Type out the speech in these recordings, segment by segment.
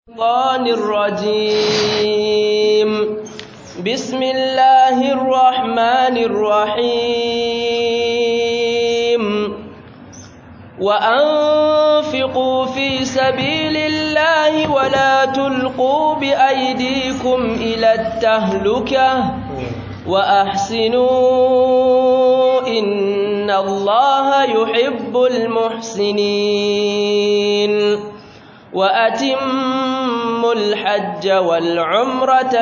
الشيطان الرجيم بسم الله الرحمن الرحيم وأنفقوا في سبيل الله ولا تلقوا بأيديكم إلى التهلكة وأحسنوا إن الله يحب المحسنين وأتموا الحج والعمرة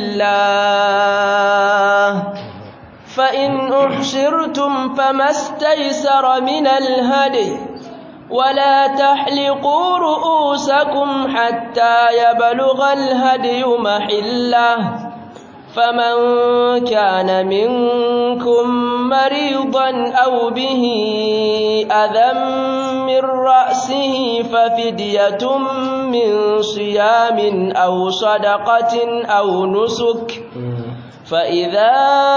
لله فإن أحصرتم فما استيسر من الهدي ولا تحلقوا رؤوسكم حتى يبلغ الهدي محله فمن كان منكم مريضا أو به أذى من رأسه ففدية من صيام أو صدقة أو نسك فإذا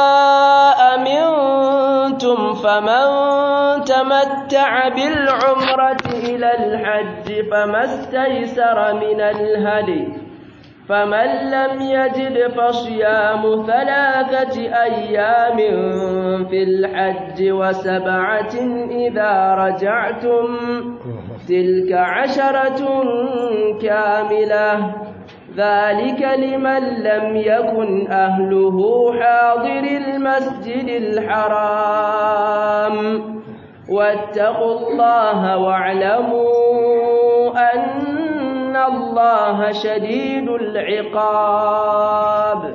أمنتم فمن تمتع بالعمرة إلى الحج فما استيسر من الهدي فمن لم يجد فصيام 3 أيام في الحج و7 إذا رجعتم تلك 10 كاملة ذلك لمن لم يكن أهله حاضر المسجد الحرام واتقوا الله واعلموا أن الله شديد العقاب.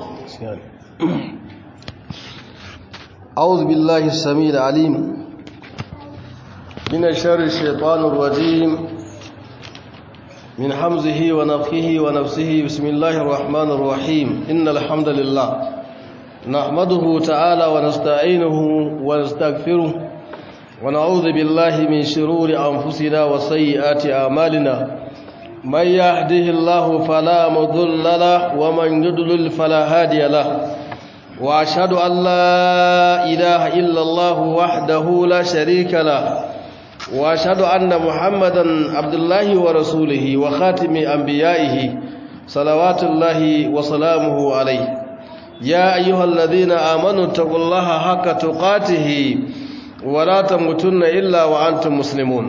أعوذ بالله السميع العليم من شر الشيطان الرجيم من حمزه ونفخه ونفسه بسم الله الرحمن الرحيم إن الحمد لله نحمده تعالى ونستعينه ونستغفره ونعوذ بالله من شرور أنفسنا وسيئات أعمالنا من يهده الله فلا مضل له ومن يضلل فلا هادي له وأشهد أن لا إله إلا الله وحده لا شريك له وأشهد أن محمدا عبد الله ورسوله وخاتم أنبيائه صلوات الله وسلامه عليه يا أيها الذين آمنوا اتقوا الله حق تقاته ولا تموتن إلا وأنتم مسلمون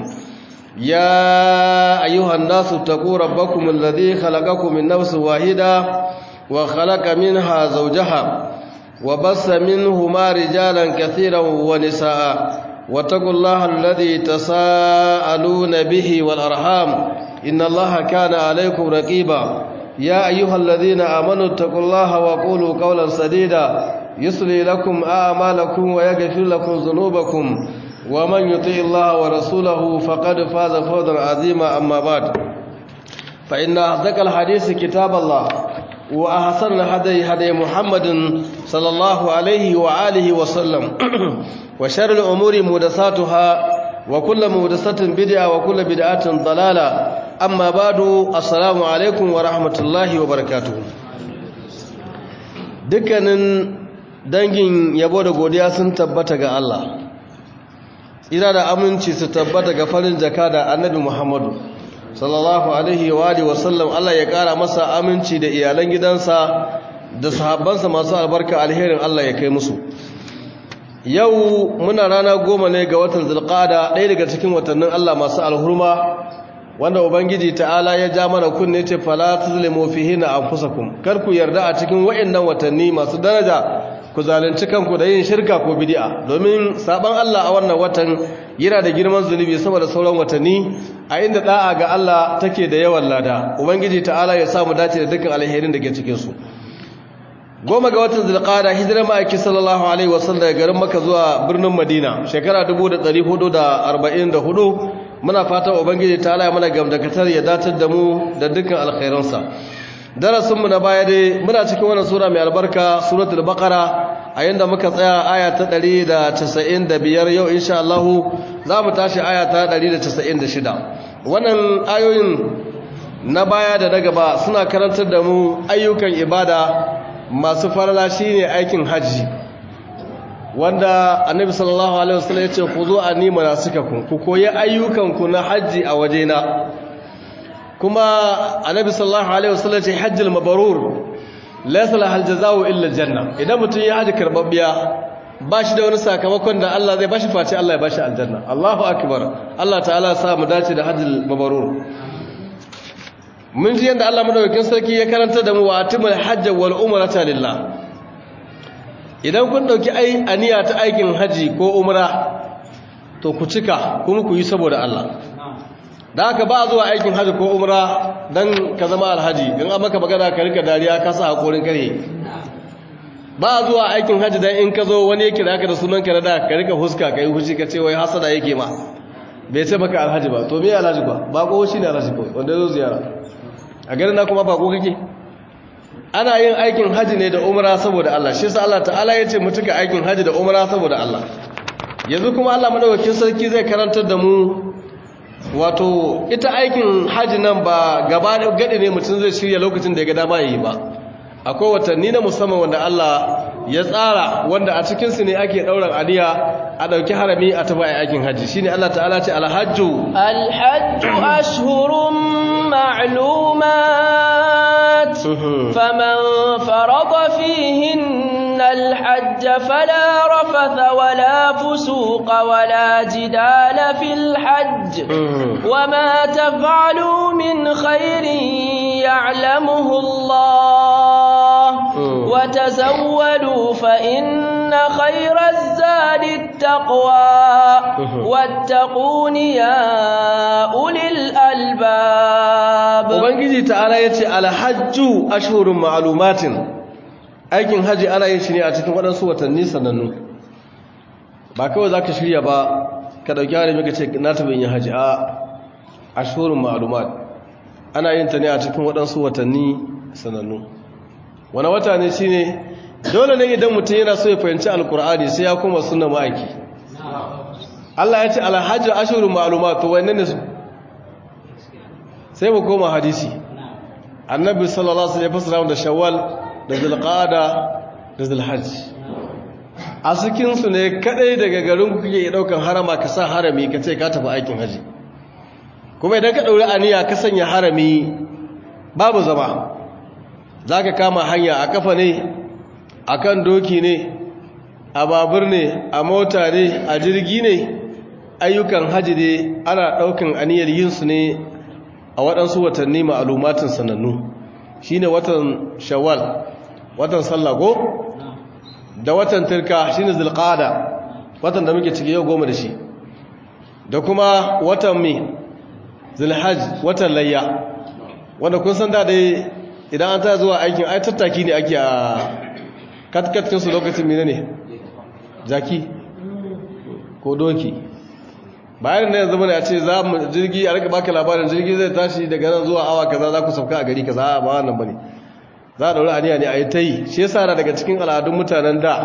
يا أيها الناس اتقوا ربكم الذي خلقكم من نفس واحدة وخلق منها زوجها وبث منهما رجالا كثيرا ونساء واتقوا الله الذي تساءلون به والأرحام إن الله كان عليكم رقيبا يا أيها الذين آمنوا اتقوا الله وقولوا قولا سديدا يصلي لكم أعمالكم ويغفر لكم ذنوبكم ومن يطع الله ورسوله فقد فاز فوزا عظيما أما بعد فإن أصدق الحديث كتاب الله وأحسن الهدي هدي محمد صلى الله عليه وآله وسلم وشر الأمور محدثاتها وكل محدثة بدعة وكل بدعة ضلالة أما بعد السلام عليكم ورحمة الله وبركاته dukkanin dangin yabo da godiya sun tabbata ga Allah ina da aminci su tabbata ga farin jaka da annabi Muhammadu sallallahu alaihi wa alihi wasallam Allah ya kara masa aminci da iyalan gidansa da sahabbansa masu albarka alherin Allah ya kai musu yau muna rana 10 ne ga watan zulqa'ada ɗaya daga cikin watannin Allah masu alhurma wanda ubangiji ta'ala ya ja mana kunne ce fala tuzlimu fihinna anfusakum kar ku yarda a cikin wayannan watanni masu daraja ku zalunci kanku da yin shirka ko bid'a domin saban Allah a wannan watan yana da girman zunubi saboda sauran watanni a inda da'a ga Allah take da yawan lada ubangiji ta'ala ya samu dace da dukkan alherin da ke cikin su 10 ga watan zulqa'ada hijirar ma'aiki sallallahu alaihi wasallam daga garin Makka zuwa birnin Madina shekara 1444 muna fata ubangiji ta'ala ya mana gamdakatar ya datar da mu da dukkan alkhairansa darasinmu na baya dai muna cikin wannan sura mai albarka suratul baqara a yanda muka tsaya aya ta 195 yau insha Allah za mu tashi aya ta 196 wannan ayoyin na baya da na gaba suna karantar da mu ayyukan ibada masu farala shine aikin haji wanda annabi sallallahu alaihi wasallam yace khuzu anni manasikakum ku koyi ayyukanku na haji a wajena kuma annabi sallallahu alaihi wasallam ce hajjul mabrur laysa lahal jazaa'u illa aljanna idan mutum ya haji karbabbiya ba shi da wani sakamakon da Allah zai bashi face Allah ya bashi aljanna Allahu akbar Allah ta'ala ya sa mu dace da hajjul mabrur mun ji yanda Allah madaukakin sarki ya karanta da mu wa atimul hajj wal umrata lillah idan kun dauki aniya ta aikin haji ko umra to ku cika kuma ku yi saboda Allah da haka ba zuwa aikin haji ko umra dan ka zama alhaji in an maka magana ka rika dariya ka sa hakorin kare ba zuwa aikin haji dan in ka zo wani yake da da sunan ka da ka rika huska kai hushi ka ce wai hasada yake ma bai ce maka alhaji ba to me alhaji ba bako shine alhaji ko wanda zo ziyara a garin na kuma bako kake ana yin aikin haji ne da umra saboda Allah shi yasa Allah ta'ala ya ce mutuka aikin haji da umra saboda Allah yanzu kuma Allah madaukakin sarki zai karantar da mu wato ita aikin haji nan ba gaba da gadi ne mutum zai shirya lokacin da ya ga dama yayi ba akwai watanni na musamman wanda Allah ya tsara wanda a cikin su ne ake dauran aniya a dauki harami a tafi aikin haji shine Allah ta'ala ce alhajju ashhurun ma'lumat faman farada fihin الحج فلا رفث ولا فسوق ولا جدال في الحج وما تفعلوا من خير يعلمه الله وتزودوا فإن خير الزاد التقوى واتقون يا أولي الألباب وبنجي تعالى يتي على حج أشهر معلومات aikin haji ana yin shi ne a cikin waɗansu watanni sanannu ba kawai za ka shirya ba ka ɗauki harami ka ce na taɓa yin haji a ashhurun ma'lumat ana yin ta ne a cikin waɗansu watanni sanannu wani wata ne shi ne dole ne idan mutum yana so ya fahimci alkur'ani sai ya koma sunna ma'aiki Allah ya ce alhajji ashhurun ma'lumat to wanne ne su sai mu koma hadisi annabi sallallahu alaihi wasallam ya fassara da shawwal da zulqa'ada da zulhajj a cikin su ne kadai daga garin ku kike daukan harama ka sa harami ka ce ka tafi aikin haji kuma idan ka dauri aniya ka sanya harami babu zama zaka kama hanya a kafa ne akan doki ne a babur ne a mota ne a jirgi ne ayyukan haji ne ana daukan aniyar yin su ne a waɗansu watanni ma'lumatin sanannu shine watan shawwal watan sallah ko da watan tilka shine zulqa'ada watan da muke ciki yau 10 da shi da kuma watan mi zulhajj watan layya wanda kun san da dai idan an ta zuwa aikin ai tattaki ne ake a katkatin su lokacin menene jaki ko doki bayan ne yanzu bane a ce za mu jirgi a rika baka labarin jirgi zai tashi daga nan zuwa awa kaza za ku sauka a gari kaza ba wannan bane za a dauri aniya ne a yi ta yi shi yasa na daga cikin al'adun mutanen da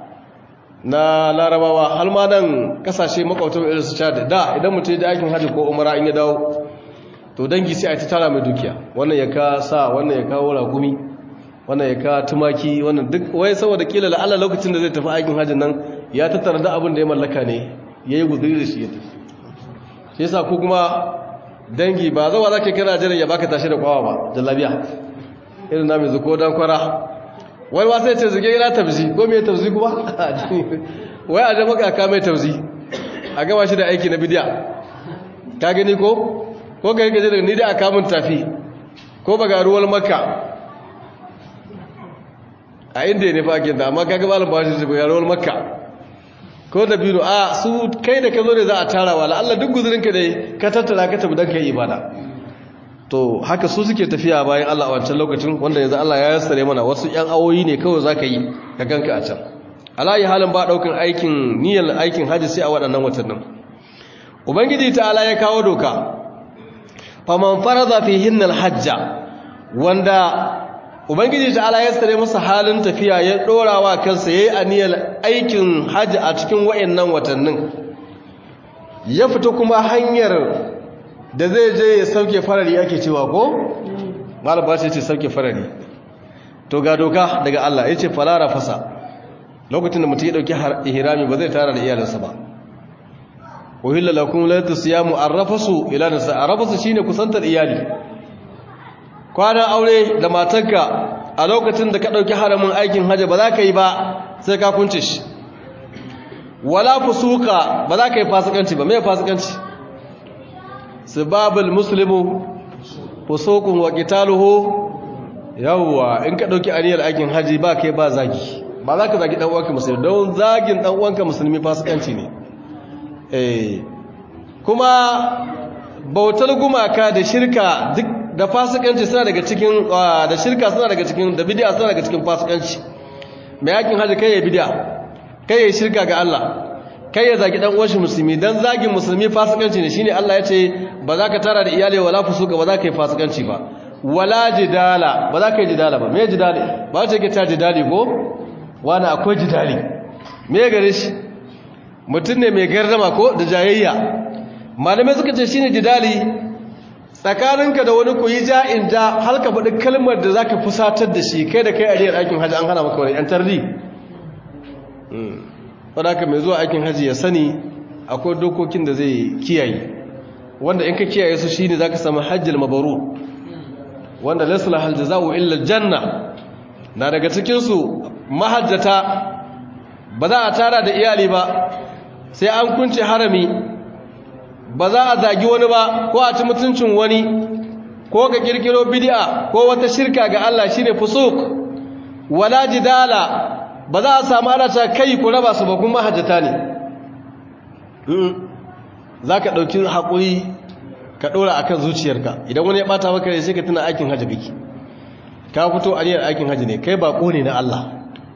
na larabawa har ma nan kasashe makwautar irin su chad da idan mutum ya ji aikin hajji ko umara in ya dawo to dangi sai a yi ta tara mai dukiya wannan ya ka sa wannan ya kawo ragumi wannan ya ka tumaki wannan duk wai saboda kila la'alla lokacin da zai tafi aikin hajjin nan ya tattara da abin da ya mallaka ne ya yi guzuri da shi ya tafi shi yasa ko kuma dangi ba zawa za ka kira jiran ya baka tashi da kwawa ba jallabiya irin na mai zuko don kwara wai wasu ya ce zuge yana tabzi ko mai tabzi kuma wai a jan maka mai tabzi a gama shi da aiki na bidiya ka gani ko ka rike daga ni da a kamun tafi ko ba ga ruwan makka a inda ne fa ke da amma ka gaba albashi shi ga ruwan makka ko da biyu a su kai da ka zo ne za a tara wa la'alla duk guzurinka dai ka tattara ka tafi don ka yi ibada to haka su suke tafiya bayan Allah a wancan lokacin wanda yanzu Allah ya yassare mana wasu ƴan awoyi ne kawai za ka yi ka ganka a can alayi halin ba ɗaukan aikin niyyar aikin hajji sai a waɗannan watannin ubangiji ta'ala ya kawo doka faman farada fihin alhajja wanda ubangiji ta'ala ya yassare masa halin tafiya ya ɗorawa kansa yayi aniyar aikin hajji a cikin waɗannan watannin ya fita kuma hanyar da zai je ya sauke farari ake cewa ko malaba ce sauke farari to ga doka daga Allah yace falara fasa lokacin da mutum ya dauki ihrami ba zai tara da iyalansa ba uhilla lakum la tusiyamu arrafasu ila nisa arrafasu shine kusantar iyali kwanan aure da matarka a lokacin da ka ɗauki haramin aikin hajji ba za ka yi ba sai ka kunce shi wala fusuka ba za ka yi fasikanci ba mai fasikanci sibabul muslimu fusukun wa qitaluhu yawwa in ka ɗauki aniyar aikin hajji ba kai ba zagi ba za ka zagi ɗan uwanka musulmi don zagin ɗan uwanka musulmi fasikanci ne kuma bautar gumaka da shirka duk da fasikanci suna daga cikin da shirka suna daga cikin da bid'a suna daga cikin fasikanci mai yakin haji kai ya bid'a kai ya shirka ga Allah kai ya zagi dan uwan shi musulmi dan zagin musulmi fasikanci ne shine Allah ya ce ba za ka tara da iyali wala fusuka ba za ka yi fasikanci ba wala jidala ba za ka yi jidala ba me jidali ba ce ke ta jidali ko wani akwai jidali me gare shi mutum ne mai gardama ko da jayayya malamai suka ce shine jidali tsakaninka da wani ku yi ja'in ja har ka faɗi kalmar da zaka fusatar da shi kai da kai a riyar aikin haji an hana maka wani yan tarri wadda mai zuwa aikin haji ya sani akwai dokokin da zai kiyaye wanda in ka kiyaye su shine zaka samu hajjil mabrur wanda laysa lahal jazaa'u illa aljanna na daga cikin su mahajjata ba za a tara da iyali ba sai an kunce harami ba za a zagi wani ba ko a ci mutuncin wani ko ka kirkiro bid'a ko wata shirka ga Allah shine fusuk wala jidala ba za a samu ana ta kai ku raba su ba kuma mahajjata ne za ka ɗauki haƙuri ka ɗora a kan zuciyarka idan wani ya ɓata maka ne sai ka tuna aikin hajji biki ka fito aniyar aikin hajji ne kai baƙo ne na Allah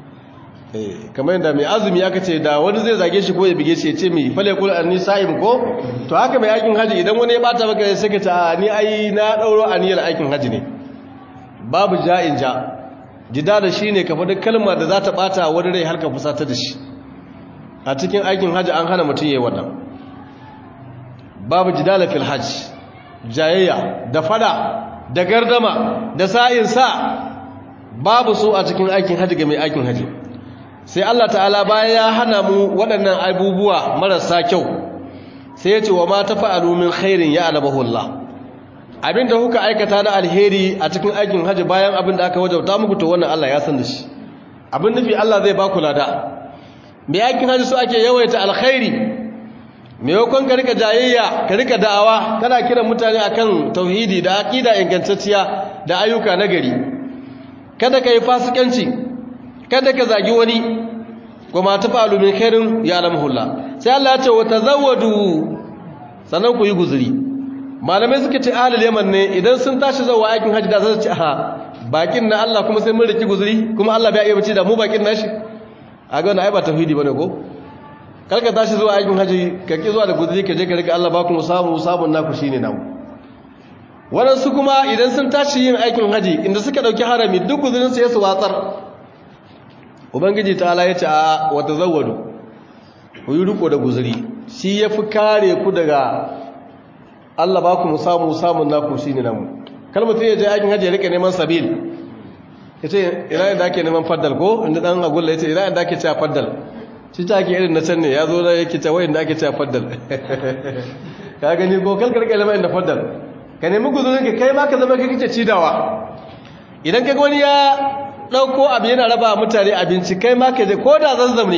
kamar yadda mai azumi aka ce da wani zai zage shi ko ya bige shi ya ce mai fale kula anni sa'im ko to haka mai aikin hajji idan wani ya ɓata maka ne sai ka ce a ni ai na ɗauro aniyar aikin hajji ne babu ja'in ja jidala shi ne ka faɗi kalma da za ta ɓata wani rai har ka fusata da shi a cikin aikin hajji an hana mutum ya yi wannan babu jidala fil hajj jayayya da fada da gardama da sa'in sa babu su a cikin aikin hajji ga mai aikin hajji sai Allah ta'ala bayan ya hana mu waɗannan abubuwa marasa kyau sai ya ce wa ma tafa'alu min khairin ya alabahu Allah abinda kuka aikata na alheri a cikin aikin hajji bayan abinda aka wajauta muku to wannan Allah ya san da shi abin nufi Allah zai ba ku lada mai aikin hajji su ake yawaita alkhairi maimakon ka rika jayayya ka rika da'awa kana kiran mutane akan tauhidi da aqida ingantacciya da ayyuka nagari kada ka yi fasikanci kada ka zagi wani kuma tafalu min khairin ya alamuhullah sai Allah ya ce wa tazawwadu sannan ku yi guzuri malamai suka ce ahlul yaman ne idan sun tashi zuwa aikin hajji da za su ce bakin na Allah kuma sai mun riki guzuri kuma Allah bai iya bace da mu bakin nashi a ga wannan ai ba tauhidi bane ko karka tashi zuwa aikin hajji ka ki zuwa da guzuri ka je ka rika Allah ba ku sabon naku shine namu wadansu kuma idan sun tashi yin aikin hajji inda suka dauki harami duk guzurin su ya su watsar ubangiji ta'ala ya ce a wa tazawwadu ku yi riko da guzuri shi yafi kare ku daga Allah ba ku samun naku shine namu kalmar sai ya je aikin hajji ya rika neman sabil yace ina inda ake neman faddal ko inda dan agulla yace ina inda ake cewa faddal shi ta ake irin na can ne yazo da yake cewa inda ake cewa faddal ka gani ko kalkar kalmar inda faddal ka nemi guzurin ka kai ma ka zama kake cidawa idan kaga wani ya dauko abu yana raba mutane abinci kai ma ka je ko da zanzam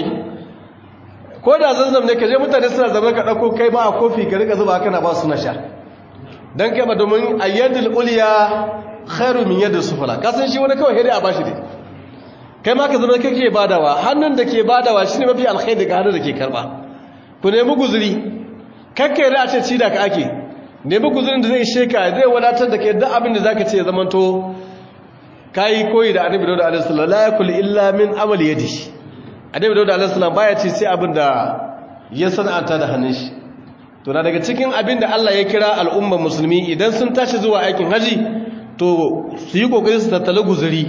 ne ka je mutane suna zama ka dauko kai ma a kofi ka rika zuba kana ba su na sha dan kai ba domin ayyadul ulya khairu min yadda sufala kasan shi wani kawai hede a bashi ne kai ma ka zama kake badawa hannun da ke badawa shine mafi alkhairi daga hannun da ke karba ku nemi guzuri kakkai da a ce ci da ka ake nemi guzurin da zai sheka zai wadatar da ke duk abin da zaka ce ya zamanto kai koyi da annabi Dawud alaihi salam la yakul illa min amali yadi annabi Dawud alaihi salam baya ci sai abin da ya sana'anta da hannun shi to na daga cikin abin da Allah ya kira al'ummar musulmi idan sun tashi zuwa aikin haji to su yi kokari su tattala guzuri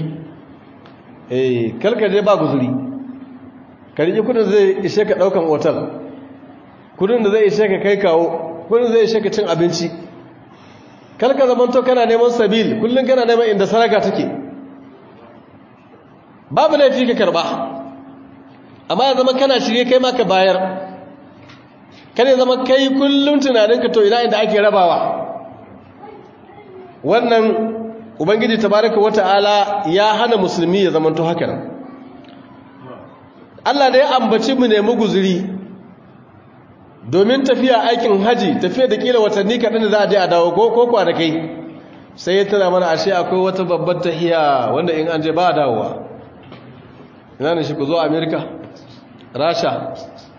kalka je ba guzuri ka riƙe kudin zai ishe ka ɗaukan otal kudin da zai ishe ka kai kawo kudin zai ishe ka cin abinci kalka zamanto kana neman sabil kullum kana neman inda saraka take babu laifi ka karba amma ya zama kana shirye kai ma ka bayar kada zama kai kullum tunaninka to ina inda ake rabawa wannan ubangiji tabaraka wata'ala ya hana musulmi ya zamanto haka nan. Allah da ya ambaci mu nemi guzuri domin tafiya aikin haji, tafiya da kila watanni kaɗan da za a je a dawo ko kwanakai, sai ya tana mana ashe akwai wata babbar tahiya wanda in an je ba a dawowa. ina ne shi ku zo Amerika, Rasha,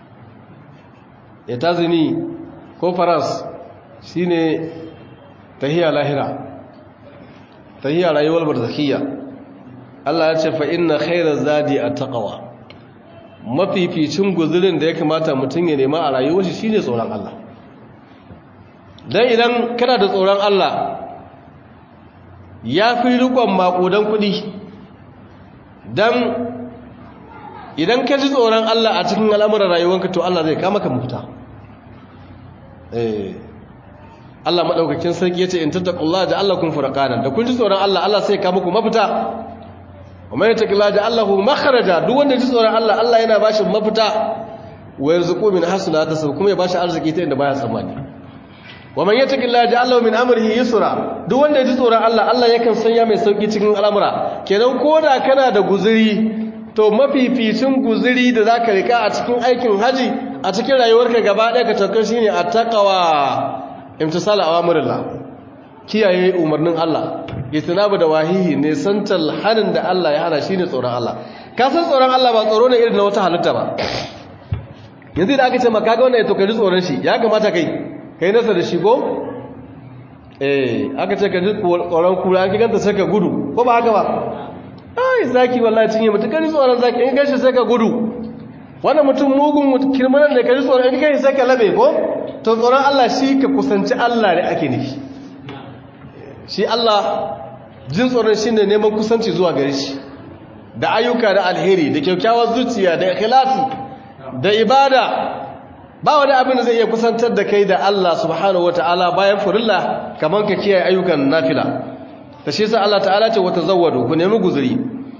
Etazini ko Faras, shi ne tahiya lahira, tahiya rayuwar barzakhiya. Allah ya ce fa inna khairaz zadi at-taqwa, mafificin guzurin da ya kamata mutum ya nema a rayuwar shi shine tsoron Allah. Dan idan kana da tsoron Allah ya fi rikon makudan kudi, dan idan ka ji tsoron Allah a cikin al'amuran rayuwanka to Allah zai kama ka mafita. Allah madaukakin sarki yace in tattaqullaha ja'alakum furqanan, da kun ji tsoron Allah Allah sai ya kama ku mafita. Wa yattaqillaha ja'alahu makhraja, duk wanda ji tsoron Allah Allah yana bashi mafita. Wa yarzuqu min hasanati sa, kuma ya bashi arziki ta inda baya tsammani. Wa man yattaqillaha ja'alahu min amrihi yusra, duk wanda ji tsoron Allah Allah yakan sanya mai sauki cikin al'amura. Kenan koda kana da guzuri, to mafificin guzuri da zaka rika a cikin aikin haji, a cikin rayuwarka gaba ɗaya ka tabbata shine at-taqwa, imtisal awamirillah, kiyaye umarnin Allah, itinabu da wahihi ne, santal hanin da Allah ya hana shine tsoron Allah. Ka san tsoron Allah ba tsoro ne irin na wata halitta ba. Yanzu da aka ce maka ga wannan ya to ka ji tsoron shi, ya kamata kai nasa da shi ko aka ce ka ji tsoron kura, an ganta sai ka gudu, ko ba haka ba? Ai zaki wallahi cinye mutum, ka ji tsoron zaki, in gashi sai ka gudu. Wannan mutum mugun kirmanan da ka ji tsoron, in kai sai ka labe ko? To tsoron Allah shi ka kusanci Allah ne ake nufi. Shi Allah jin tsoron shi ne neman kusanci zuwa gare shi, da ayyuka da alheri, da kyakkyawar zuciya, da ikhlasi, da ibada. Ba wani abin da zai iya kusantar da kai da Allah subhanahu wataala bayan furilla kamar ka kiyaye ayyukan nafila. Da shi sa Allah ta'ala ce wata zawwadu, ku nemi guzuri.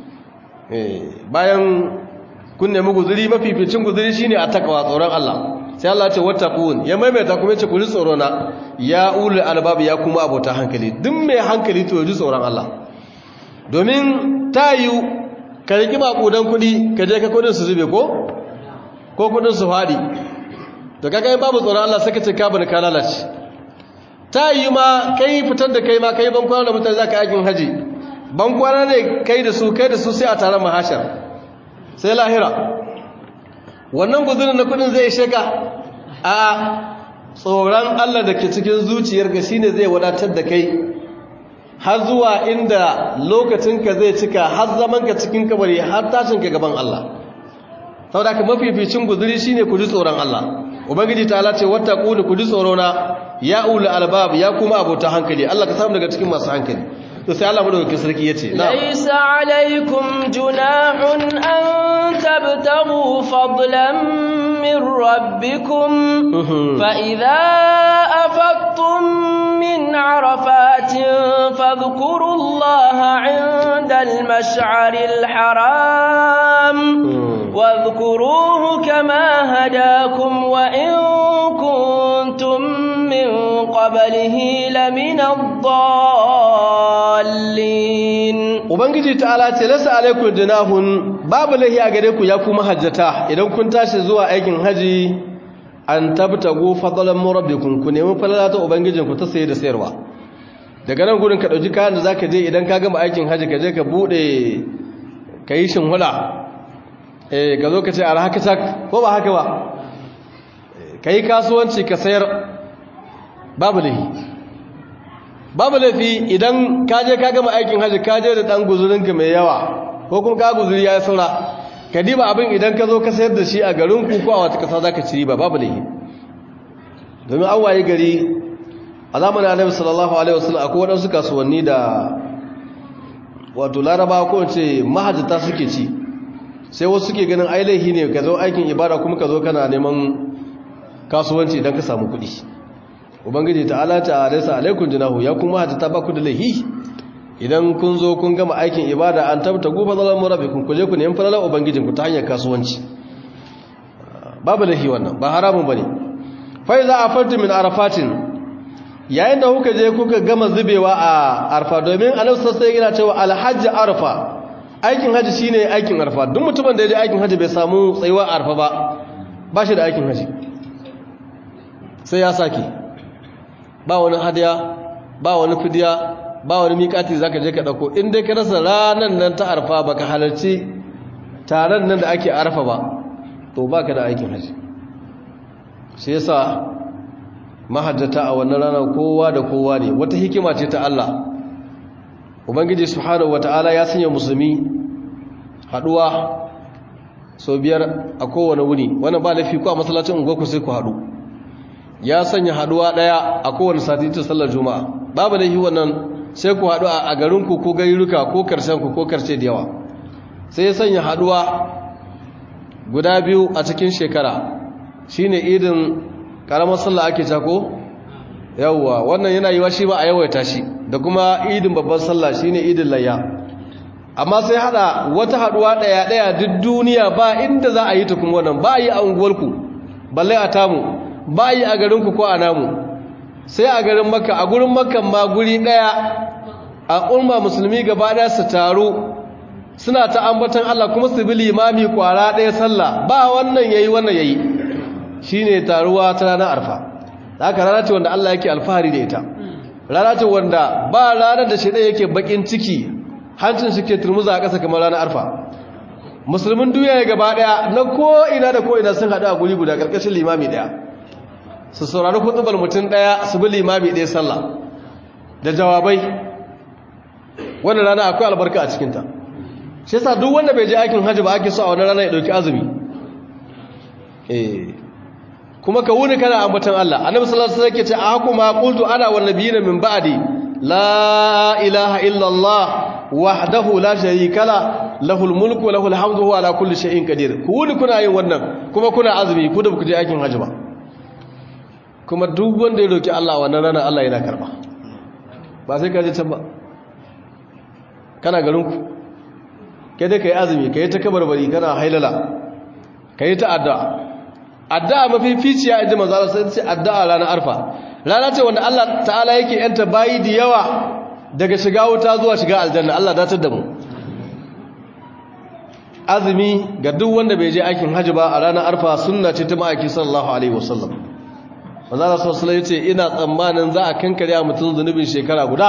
Bayan kun nemi guzuri, mafificin guzuri shine a takawa, tsoron Allah. Sai Allah ce wattaqun, ya maimaita kuma ce ku ji tsoro na, ya ulul albab, ya kuma abota hankali. Duk mai hankali to ji tsoron Allah. Domin tayu ka riki makudan kudi, ka je ka kudin su zube ko kudin su fadi. To kaga babu tsoron Allah sai ka ce ka bani ka lalace. Tayi ma kai fitar da kai ma kai ban kwana da mutane zaka aikin haji. Ban kwana ne kai da su sai a taron mahashar. Sai lahira. Wannan guzurin na kudin zai sheka a tsoron Allah da ke cikin zuciyar ga shine zai wadatar da kai har zuwa inda lokacinka zai cika, har zamanka cikin kabari, har tashinka gaban Allah. Saboda ka mafificin guzuri shine ku ji tsoron Allah. Ubangiji ta ce wattaquni, ku ji tsoro na, ya ulul albab, ya kuma abota hankali. Allah ka samu daga cikin masu hankali. To sai Allah madaukakin sarki yace laysa alaykum junahun an tabtaghu fadlan min rabbikum fa idza afattum min arafatin fadhkurullaha 'inda al-mash'aril haram wadhkuruhu kama hadakum wa in kuntum min qablihi lamina ad-dallin. Ubangiji ta'ala ce lasa alaikum junahun, babu lahi a gare ku ya kuma hajjata idan kun tashi zuwa aikin haji an tabtagu fadlan rabbikum, ku nemi falala ta ubangijinku ta saye da sayarwa. Daga nan gurin ka dauki kayan da zaka je, idan ka gama aikin haji ka je ka bude kai shinhula, ka zo ka ce alhakatak, ko ba haka ba, kai kasuwanci ka sayar, babu laifi idan kaje ka gama aikin haji kaje da dan guzurinka mai yawa, ko kuma ka guzuri ya saura, ka diba abin idan ka zo ka sayar da shi a garinku ko a wata kasa zaka ci riba, babu laifi. Domin an waye gari a zamanin Annabi sallallahu alaihi wasallam akwai wadansu kasuwanni da wato Laraba ko ce mahajjata suke ci, sai wasu suke ganin ai laifi ne ka zo aikin ibada kuma ka zo kana neman kasuwanci idan ka samu kuɗi. Ubangiji ta'ala ta alaysa alaikum junahu, ya kuma hata ta baku da laihi idan kun zo kun gama aikin ibada an tabtagu fadlan rabbikum, ku je ku nemi fadlan ubangijinku ta hanyar kasuwanci, babu laihi, wannan ba haramun bane. Fa iza afartu min arafatin, yayin da kuka je kuka gama zubewa a arfa, domin annabi sallallahu alaihi wasallam yana cewa alhajj arfa, aikin haji shine aikin arfa. Duk mutumin da ya je aikin haji bai samu tsayuwa arfa ba shi da aikin haji, sai ya saki. Ba wani hadiya, ba wani fidiya, ba wani miƙati zaka je ka dauko. In dai ka rasa ranan nan ta arfa baka halarci taron nan da ake arfa ba, to baka da aikin haji. Shi yasa mahajjata a wannan rana kowa da kowa ne. Wata hikima ce ta Allah, ubangiji subhanahu wataala ya sanya musulmi haduwa sau 5 a kowane wuni. Wannan ba laifi ko a masallacin unguwarku sai ku hadu. Ya sanya haduwa daya a kowane sati ta sallar juma'a, babu laifi wannan sai ku hadu a garinku ko gariruka ko karshenku ko karshe da yawa. Sai ya sanya haduwa guda 2 a cikin shekara, shine idin karamar sallah ake tako yawwa, wannan yana yiwa shi ba a yawaita shi, da kuma idin babban sallah shine idin layya. Amma sai hada wata haduwa daya duk duniya ba inda za a yi ta kuma wannan, ba yi a unguwarku balle a tamu, ba yi a garinku ko a namu, sai a garin Makka. A gurin Makka ma guri daya a umma musulmi gaba daya su taru suna ta ambatan Allah kuma su bi limami kwara daya sallah, ba wannan yayi wannan yayi, shine taruwa ta ranar arfa. Haka rana ce wanda Allah yake alfahari da ita, rana ce wanda ba ranar da shaidan yake bakin ciki hancin shi ke turmuza a ƙasa kamar ranar arfa. Musulmin duniya ya gaba daya na ko ina da ko ina sun haɗu a guri guda ƙarƙashin limami ɗaya, su saurari hutubar mutum ɗaya, su bi limami ɗaya sallah da jawabai. Wannan rana akwai albarka a cikinta. Shi yasa duk wanda bai je aikin hajji ba ake so a wannan rana ya ɗauki azumi. Kuma ka wuni kana ambatan Allah. Annabi sallallahu alaihi wasallam yake ce ahkuma qultu ana wan nabiyina min ba'di la ilaha illa Allah wahdahu la sharika la lahul mulku wa lahul hamdu wa ala kulli shay'in qadir. Ku wuni kuna yin wannan kuma kuna azumi, ku da ku je aikin hajji ba. Kuma duk wanda ya roki Allah wannan rana Allah yana karba, ba sai ka je can ba. Kana garin ku kai dai kai azumi, kai ta kabarbari, kana hailala, kai ta addu'a mafificiya inda manzo Allah sai ce addu'a ranar arfa. Rana ce wanda Allah ta'ala yake yanta bayi da yawa daga shiga wuta zuwa shiga aljanna. Allah datar da mu. Azumi ga duk wanda bai je aikin hajji ba a ranar arfa sunna ce ta ma'aiki sallallahu alaihi wasallam. Manzo Allah sallallahu alaihi wasallam yace ina tsammanin za a kankare mutum zunubin shekara guda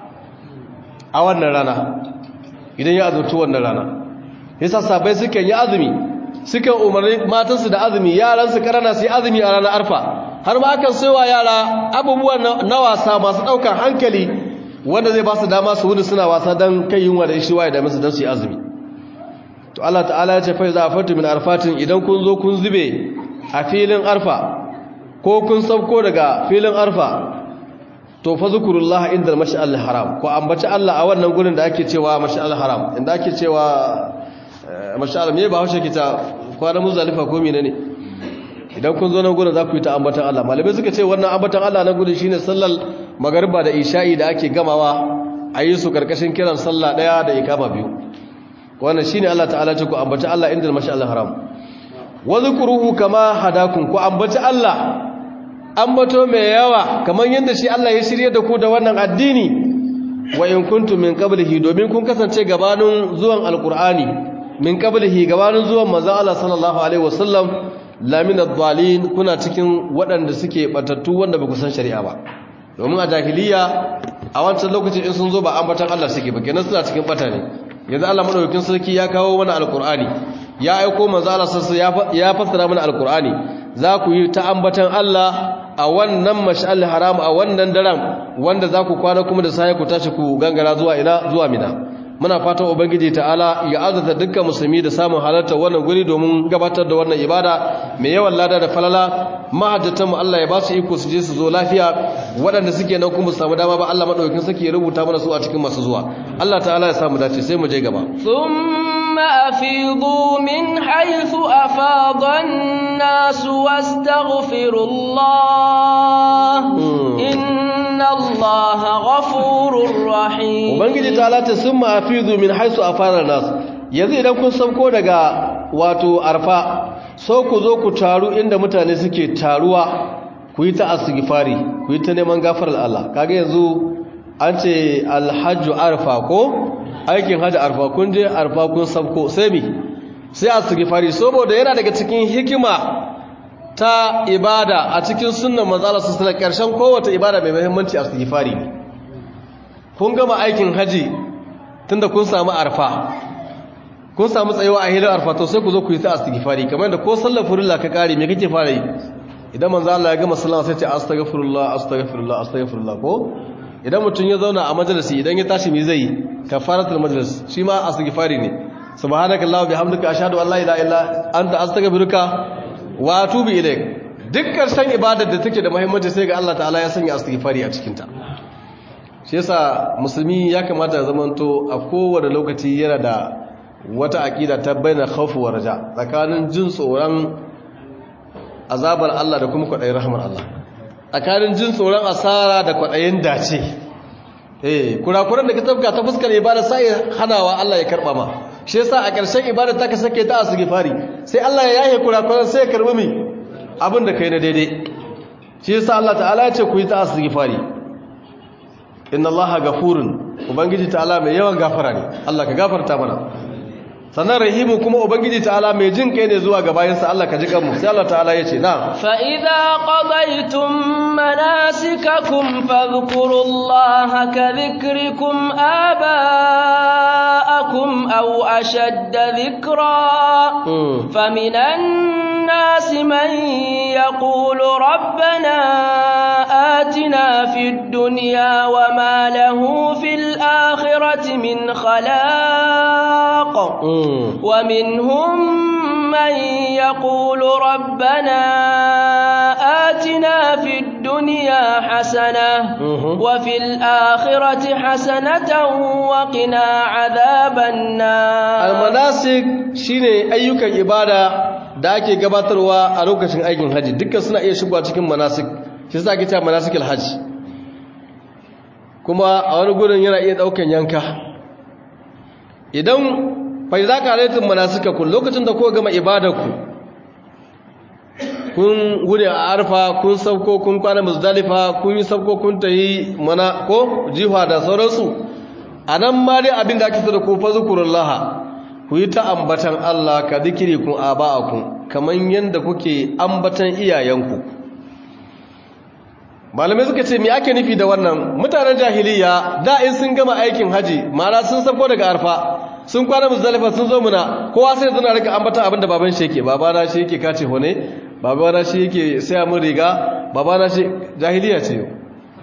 a wannan rana idan ya azurci wannan rana. Yasa sabai sukan yi azumi, suka umarni matansu da azumi, yaransu karana su yi azumi a ranar arfa. Har ma akan saiwa yara abubuwa na wasa masu ɗaukar hankali wanda zai ba su dama su wuni suna wasa don kai yunwa da ishiwa ya dame su don su yi azumi. To Allah ta'ala ya ce fa iza afartu min arfatin, idan kun zo kun zube a filin arfa ko kun sauko daga filin arfa, to fa zikrullah inda mash'al haram, ko ambaci Allah a wannan gurin da ake cewa mash'al haram, inda ake cewa masha'ala me ba haushe kita kwana muzalifa ko menene. Idan kun zo nan gurin za ku yi ta ambatan Allah. Malamai suka ce wannan ambatan Allah na gurin shine sallar magariba da isha'i da ake gamawa a yi su karkashin kiran sallah daya da ikama 2. Wannan shine Allah ta'ala ce ku ambaci Allah inda masha'al haram. Wa zikruhu kama hadakum, ku ambaci Allah ambato mai yawa kamar yadda shi Allah ya shirye da ku da wannan addini. Wa in kuntum min qablihi, domin kun kasance gabanin zuwan alqur'ani, min qablihi gabanin zuwan manzo Allah sallallahu alaihi wasallam, lamin ad-dhalin, kuna cikin waɗanda suke batattu wanda baku san shari'a ba. Domin a jahiliya a wancan lokacin in sun zo ba ambatan Allah suke ba, kenan suna cikin bata ne. Yanzu Allah madaukakin sarki ya kawo mana alqur'ani, ya aika manzo Allah sallallahu ya fassara mana alqur'ani. Za ku yi ta ambatan Allah a wannan mash'al haram, a wannan daren wanda za ku kwana kuma da sai ku tashi ku gangara zuwa ina, zuwa Mina. Muna fatan ubangiji ta'ala ya azata dukkan musulmi da samun halartar wannan guri domin gabatar da wannan ibada mai yawan lada da falala. Mahajjatan mu Allah ya ba su iko su je su zo lafiya, waɗanda suke nan kuma su samu dama ba Allah madaukakin sarki ya rubuta mana su a cikin masu zuwa. Allah ta'ala ya samu dace, sai mu je gaba. Thumma afidu min haythu afada an-nas wastaghfirullah inna Allaha ghafurur rahim. Ubangiji ta'ala ta summa afidu min haythu afada an-nas. Yanzu idan kun sauko daga wato arfa, so ku zo ku taru inda mutane suke taruwa, ku yi ta astighfari ku yi ta neman gafarar Allah. Kaga yanzu an ce alhajju arfa ko aikin hajji arfa, kun je arfa kun sabko sai mi sai astighfari, saboda yana daga cikin hikima ta ibada a cikin sunnan manzo Allah sallallahu alaihi wasallam. Karshen kowace ibada mai muhimmanci astighfari ne. Kun gama aikin haji tunda kun samu arfa, kun samu tsayewa a hilal arfa, to sai ku zo ku yi ta astighfari. Kamar da ko sallar farilla ka kare me kake fara yi? Idan manzo Allah ya gama sallama sai ce astaghfirullah astaghfirullah astaghfirullah ko idan mutum ya zauna a majalisi idan ya tashi me zai kafaratul majlis, shi ma astighfari ne. Subhanakallah bihamdika ashhadu an la ilaha illa anta astaghfiruka wa atubu ilaik. Duk karshen ibadar da take da muhimmanci sai ga Allah ta'ala ya sanya astighfari a cikin ta. Shi yasa musulmi ya kamata ya zamanto a kowane lokaci yana da wata aqida ta baina khawf wa raja, tsakanin jin tsoron azabar Allah da kuma kwadayin rahmar Allah, tsakanin jin tsoron asara da kwadayin dace. Kurakuran da ka tafka ta fuskar ibada sai hanawa Allah ya karba ma. Shi yasa a ƙarshen ibada ta ka sake ta astighfari, sai Allah ya yahe kurakuran sai ya karbi mi abin da kai na daidai. Shi yasa Allah ta'ala ya ce ku yi ta astighfari. Inna Allaha ghafurun, ubangiji ta'ala mai yawan gafara ne, Allah ka gafarta mana. Sannan rahimu kuma ubangiji ta'ala mai jin kai ne zuwa ga bayansa, Allah ka ji kanmu. Sai Allah ta'ala ya ce na fa idza qadaytum manasikakum fadhkurullaha ka dhikrikum aba'akum aw ashadda dhikra faminan nasi man yaqulu rabbana atina fid dunya wama lahu fil akhirati min khalaq ومنهم من يقول ربنا آتنا في الدنيا حسنة وفي الآخرة حسنة وقنا عذاب النار. المناسك shine ayyukan ibada da ake gabatarwa a lokacin aikin haji, dukkan suna iya shigowa cikin manasik. Shi yasa ake cewa manasikul haji. Kuma a wani gurin yana iya daukan yanka. Idan fa idza qalatum manasikakum, lokacin da kuka gama ibadarku, kun gude a arfa, kun sauko, kun kwana muzdalifa, kun yi sauko, kun tayi mana ko jiha da sauransu, anan ma dai abin da ake so da ku fa zikrullaha, ku yi ta ambatan Allah ka zikrikum aba'akum, kaman yanda kuke ambatan iyayenku. Malamai suka ce me ake nufi da wannan? Mutanen jahiliya da in sun gama aikin haji, mara sun sauko daga arfa, sun kwana muzdalifa, sun zo muna, kowa sai zana rika ambata abin da baban shi yake. Babana shi yake kace hone, babana shi yake saya mun riga, babana shi. Jahiliya ce yau.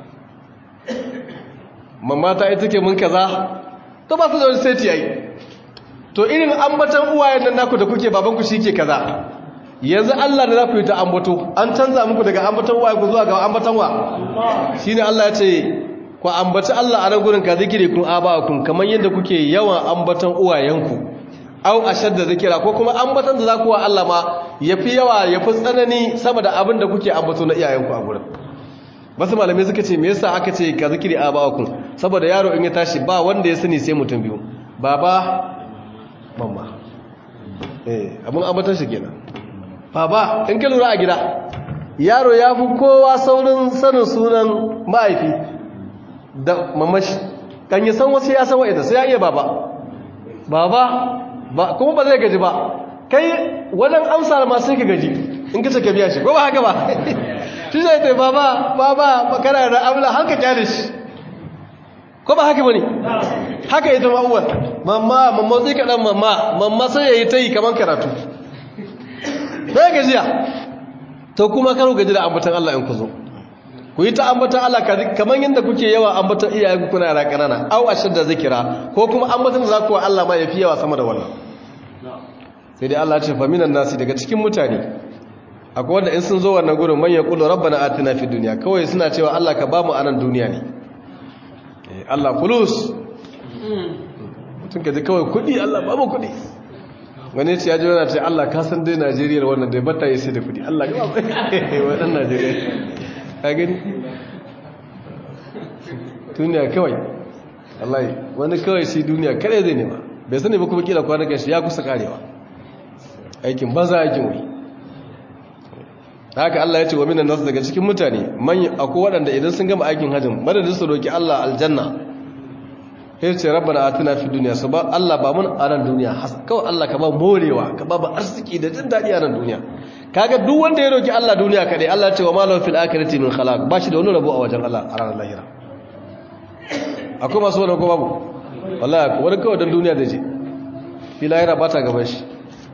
Mamma ta ita ke mun kaza, to ba su da wani sai yayi. To irin ambatan uwayen nan naku da kuke, babanku shi yake kaza. Yanzu Allah da za ku yi ta ambato, an canza muku daga ambatan uwaye ku zuwa ga ambatan wa. Shine Allah ya ce ku ambaci Allah a nan gurin ka zikiri kun aba'akum, kamar yadda kuke yawan ambatan uwayenku, au ashadda zikira, ko kuma ambatan da za ku wa Allah ma yafi yawa, yafi tsanani sama da abin da kuke ambato na iyayenku a gurin. Wasu malamai suka ce me yasa aka ce ka zikiri aba'akum? Saboda yaro in ya tashi ba wanda ya sani sai mutum biyu, baba, mamma. Abin ambatan shi kenan. Baba, in ka lura a gida, yaro ya fi kowa saurin sanin sunan mahaifi da mamashi, kan yi san wasu ya san wa'ida sai ya iya baba kuma ba zai gaji ba. Kai wajen amsa ma sai ka gaji in ka ka biya shi, ko ba haka ba? Shi zai ta baba kana da amla hanka kyale shi, ko ba haka ba ne? Haka ita ma'uwar mamma sai kaɗan mamma sai ya yi ta yi kamar karatu sai gajiya. To kuma karo gaji da ambatan Allah in ku zo, ku yi ta ambatan Allah kamar yadda kuke yawa ambatan iyayenku kuna yara ƙanana, au ashadda zikira, ko kuma ambatan da za ku wa Allah ma yafi yawa sama da wannan. Sai dai Allah ya ce fa minan nasi, daga cikin mutane akwai wanda in sun zo wannan gurin man yaqulu rabbana atina fid dunya, kawai suna cewa Allah ka bamu anan duniya ne. Allah fulus, mutum ka ji kawai kudi, Allah bamu kudi. Wani ce ya ji wani ce Allah ka san dai Najeriya wannan dai bata yi sai da kudi, Allah ka bamu wadan Najeriya, ka gani duniya kawai. Wallahi wani kawai shi duniya kare zai nema, bai sani ba kuma kila kwanakan shi ya kusa karewa, aikin banza aikin wuri. haka Allah ya ce wa minan nas daga cikin mutane man akwai waɗanda idan sun gama aikin hajjin madadin su roki Allah aljanna sai ce rabbana atina fid dunya sabba Allah ba mun a nan duniya kawai Allah ka ba morewa ka ba arziki da jin dadi a nan duniya kaga duk wanda ya roki Allah duniya kadai Allah ya ce wa ma lahu fil akhirati min khalaq ba shi da wani rabo a wajen Allah a ranar lahira akwai masu wannan ko babu wallahi wani kawai dan duniya da je fi lahira ba ta gaban shi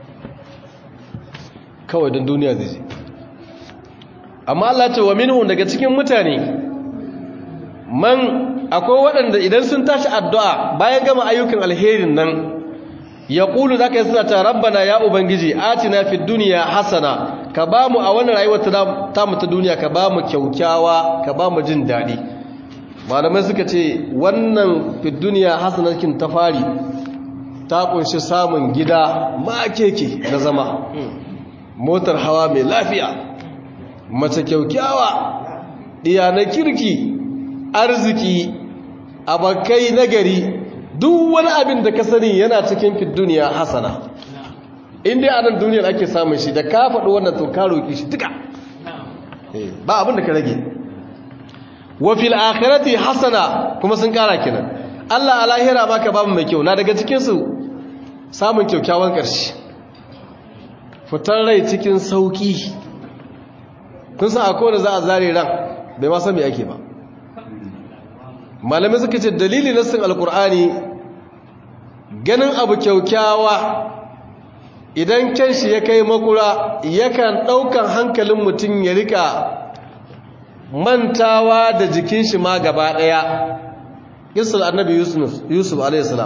kawai dan duniya da je amma Allah ya ce wa minhum daga cikin mutane man akwai waɗanda idan sun tashi addu'a bayan gama ayyukan alherin nan ya ƙulu za ka yi suna ta rabbana ya ubangiji atina fi duniya hasana ka ba mu a wani rayuwar ta mu ta duniya ka ba mu kyaukyawa ka ba mu jin daɗi malamai suka ce wannan fi duniya hasanakin ta fari ta ƙunshi samun gida makeke na zama motar hawa mai lafiya mace kyaukyawa ɗiyanar kirki arziki abakai nagari duk wani abin da ka sani yana cikin fi duniya hasana inda a nan duniyar ake samun shi da ka faɗi wannan to ka roƙi shi duka ba abin da ka rage wa fil akhirati hasana kuma sun ƙara kenan Allah a lahira maka babu mai kyau na daga cikinsu samun kyaukyawan ƙarshe fitar rai cikin sauƙi kun san akwai da za a zare ran bai ma san me ake ba malamai suka ce dalili na sin alkur'ani ganin abu kyaukyawa idan kyan shi ya kai makura yakan ɗaukan hankalin mutum ya rika mantawa da jikin shi ma gaba ɗaya yusuf annabi yusuf alaihissalam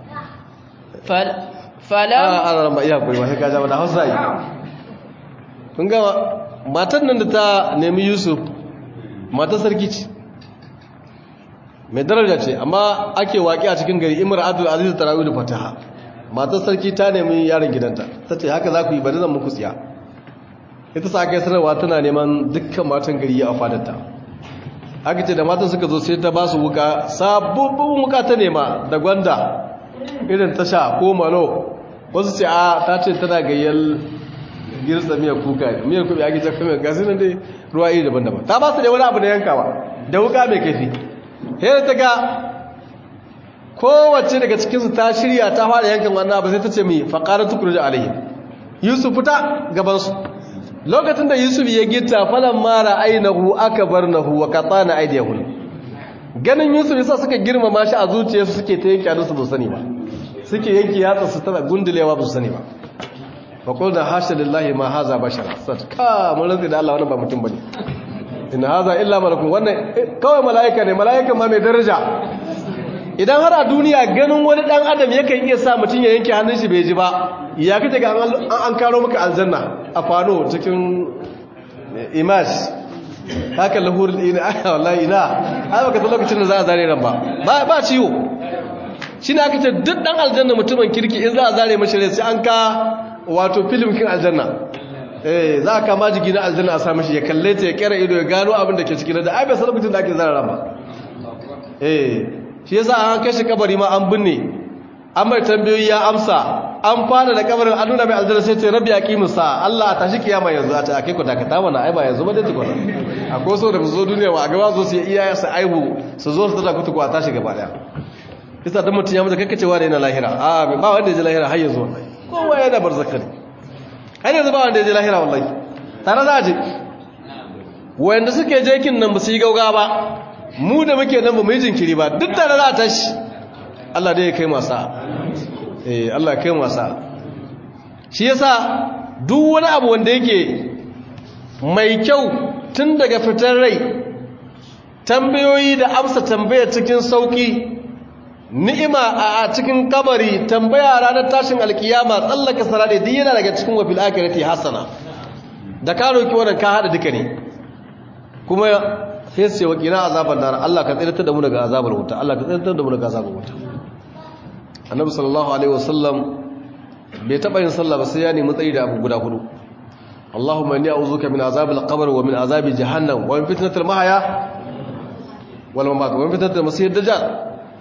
kun gama matan nan da ta nemi yusuf matan sarki ce mai daraja ce amma ake waƙi a cikin gari imar abdul aziz tarawi da fataha matar sarki ta nemi yaron gidanta ta ce haka za ku yi bari zan muku tsiya ita sa aka yi sanarwa tana neman dukkan matan gari a fadarta haka ce da matan suka zo sai ta ba su wuka sababbin wuka ta nema da gwanda irin ta sha ko malo wasu ce a ta ce tana gayyar girsa miyar kuka miyar kuɓi ake jafa mai gasi nan dai ruwa iri daban-daban ta ba su da wani abu da yankawa da wuka mai kaifi sai ta ga kowace daga cikinsu ta shirya ta fara yankan wannan abu sai ta ce mai faƙarar tukuru da alayhi yusuf fita gabansu lokacin da yusuf ya gita falon mara ainihu aka bar nahu wa katsa na aidiyahu ganin yusuf yasa suka girmama shi a zuciyarsu suke ta yanki hannunsu ba su sani ba suke yanki yatsa su tana gundulewa ba su sani ba faƙul da hasha lillahi ma haza bashara ka mun rantsi da Allah wannan ba mutum bane in haza illa malakun wannan kawai mala'ika ne mala'ika ma mai daraja idan har a duniya ganin wani dan adam yakan iya sa mutum ya yanke hannun shi bai ji ba ya kace ga an karo maka aljanna a fano cikin image haka lahurul ina wallahi ina ai baka san lokacin da za a zare ran ba ciwo shine aka ce duk dan aljanna mutumin kirki in za a zare mashi rai sai an ka wato film kin aljanna za a kama jiki na aljanna a sami shi ya kalle ta ya kera ido ya gano abin da ke ciki da ai bai san lokacin da ake zara ba shi yasa an kai shi kabari ma an binne an mai tambayoyi ya amsa an fara da kabarin an nuna mai aljanna sai ce rabbi aqimus sa Allah a tashi kiyama yanzu a ta akai ku dakata mana ai ba yanzu ba dai tukuna akwai so da su zo duniya wa a gaba zo sai iyaye su aihu su zo su tada ku a tashi gaba daya kisa dan mutun ya mutu kakkacewa da yana lahira a ba wanda ya ji lahira har yanzu wallahi kowa yana barzakari har yanzu ba wanda ya je lahira wallahi tare za a je wanda suke je kin nan ba su yi gauga ba mu da muke nan ba mu yi jinkiri ba duk tare za a tashi Allah dai ya kai masa Allah ya kai masa shi yasa duk wani abu wanda yake mai kyau tun daga fitar rai tambayoyi da amsa tambaya cikin sauki ni'ima a cikin kabari tambaya ranar tashin alkiyama tsallaka sarade duk yana daga cikin wafil akhirati hasana da ka roki wannan ka hada duka ne kuma sai sai wakina azaban nar Allah ka tsirata da mu daga azabar wuta Allah ka tsirata da mu daga azabar wuta annabi sallallahu alaihi wasallam bai taba yin sallah ba sai ya nemi tsayi da abu guda hudu Allahumma inni a'udhuka min azabil qabr wa min azabi jahannam wa min fitnatil mahya wal mamat wa min fitnatil masiihid dajjal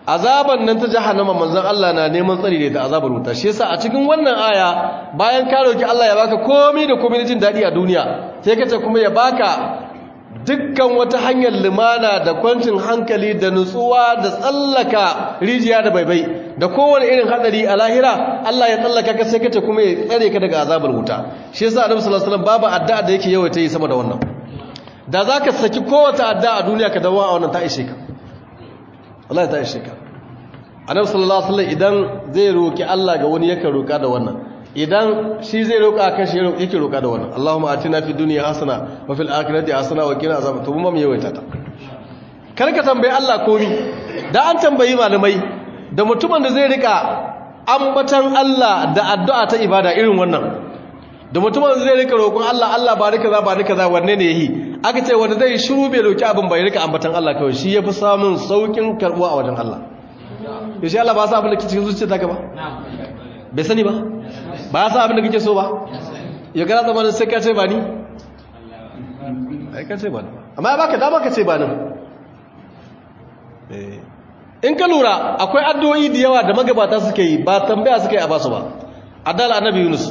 azaban nan ta jahannama manzon Allah na neman tsari da azabar wuta shi yasa a cikin wannan aya bayan ka roki Allah ya baka komai da komai jin dadi a duniya sai kace kuma ya baka dukkan wata hanyar limana da kwancin hankali da nutsuwa da tsallaka rijiya da baibai da kowane irin hadari a lahira Allah ya tsallaka ka sai kace kuma ya tsare ka daga azabar wuta shi yasa Annabi sallallahu alaihi wasallam babu addu'a da yake yawaita yi sama da wannan da zaka saki kowace addu'a a duniya ka dawo a wannan ta ishe ka Allah ta ishe ka Annabi sallallahu alaihi wasallam idan zai roki Allah ga wani yake roka da wannan idan shi zai roƙa kan shi yake roƙa da wannan Allahumma atina fid dunya hasana wa fil akhirati hasana wa qina azab to mun mu yawaita ta kar ka tambayi Allah komi da an tambayi malamai da mutumin da zai rika ambatan Allah da addu'a ta ibada irin wannan da mutumin da zai rika roƙon Allah Allah ba rika za ba rika za wanne ne yayi aka ce wanda zai shiru bai roki abin bai rika ambatan Allah kawai shi yafi samun saukin karbuwa a wajen Allah insha Allah ba sa abin da kike cikin zuciyarka ba bai sani ba ba sa abin da kake so ba ya gara zamanin sai ka ce ba ni ai ka ce ba ni amma ya baka dama ka ce ba ni in ka lura akwai addu'o'i da yawa da magabata suke yi ba tambaya suke yi a basu ba adala annabi Yunus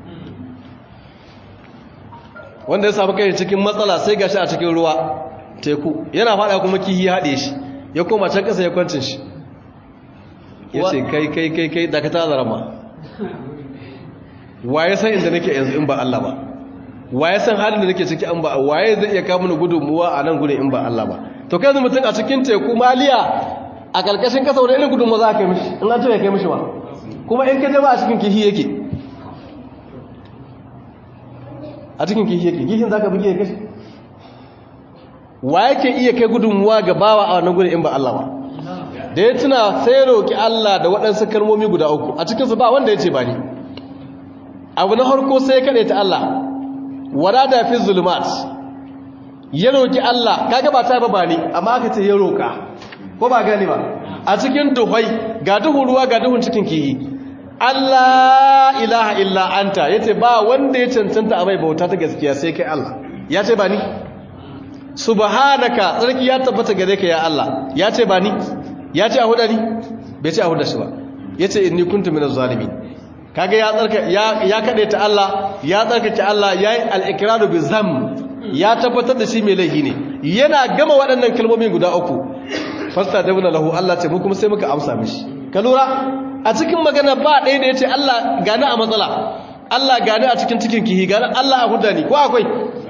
wanda ya samu kai cikin matsala sai gashi a cikin ruwa teku yana fada kuma kihi haɗe shi ya koma can ƙasa ya kwancin shi ya ce kai da ka ta zarama waye san inda nake yanzu in ba Allah ba waye san halin da nake ciki an ba waye zai iya kawo mini gudunmuwa a nan gudun in ba Allah ba to kai mutum a cikin teku maliya a karkashin kasa wani irin gudunmuwa za ka kai mishi in an ce ya kai mishi ba kuma in ka jama a cikin kihi yake a cikin kihi yake kihin za ka buge ya kashi waye ke iya kai gudunmuwa ga bawa a wannan gudun in ba Allah ba da ya tuna sai roƙi Allah da waɗansu kalmomi guda uku a cikinsu ba wanda ya ce ba ni abu na harko sai ya kaɗe ta Allah wada da fi zulumat ya roƙi Allah kaga ba ta ba ni amma aka ce ya roƙa ko ba gani ba a cikin duhai ga duhun ruwa ga duhun cikin kihi Allah ilaha illa anta yace ba wanda ya cancanta a mai bauta ta gaskiya sai kai Allah ya ce ba ni subhanaka tsarki ya tabbata gare ka ya Allah ya ce ba ni ya ce a huda ni bai ce a huda shi ba ya ce inni kuntu minaz zalimin kaga ya kade ta Allah ya tsarkake Allah yayi al-iqraru bi zam ya tabbatar da shi mai laifi ne yana gama waɗannan kalmomin guda uku fastadabna lahu Allah ce mu kuma sai muka amsa mishi ka lura a cikin magana ba ɗaya da yace Allah gani a matsala Allah gani a cikin kihi gani Allah a huda ni ko akwai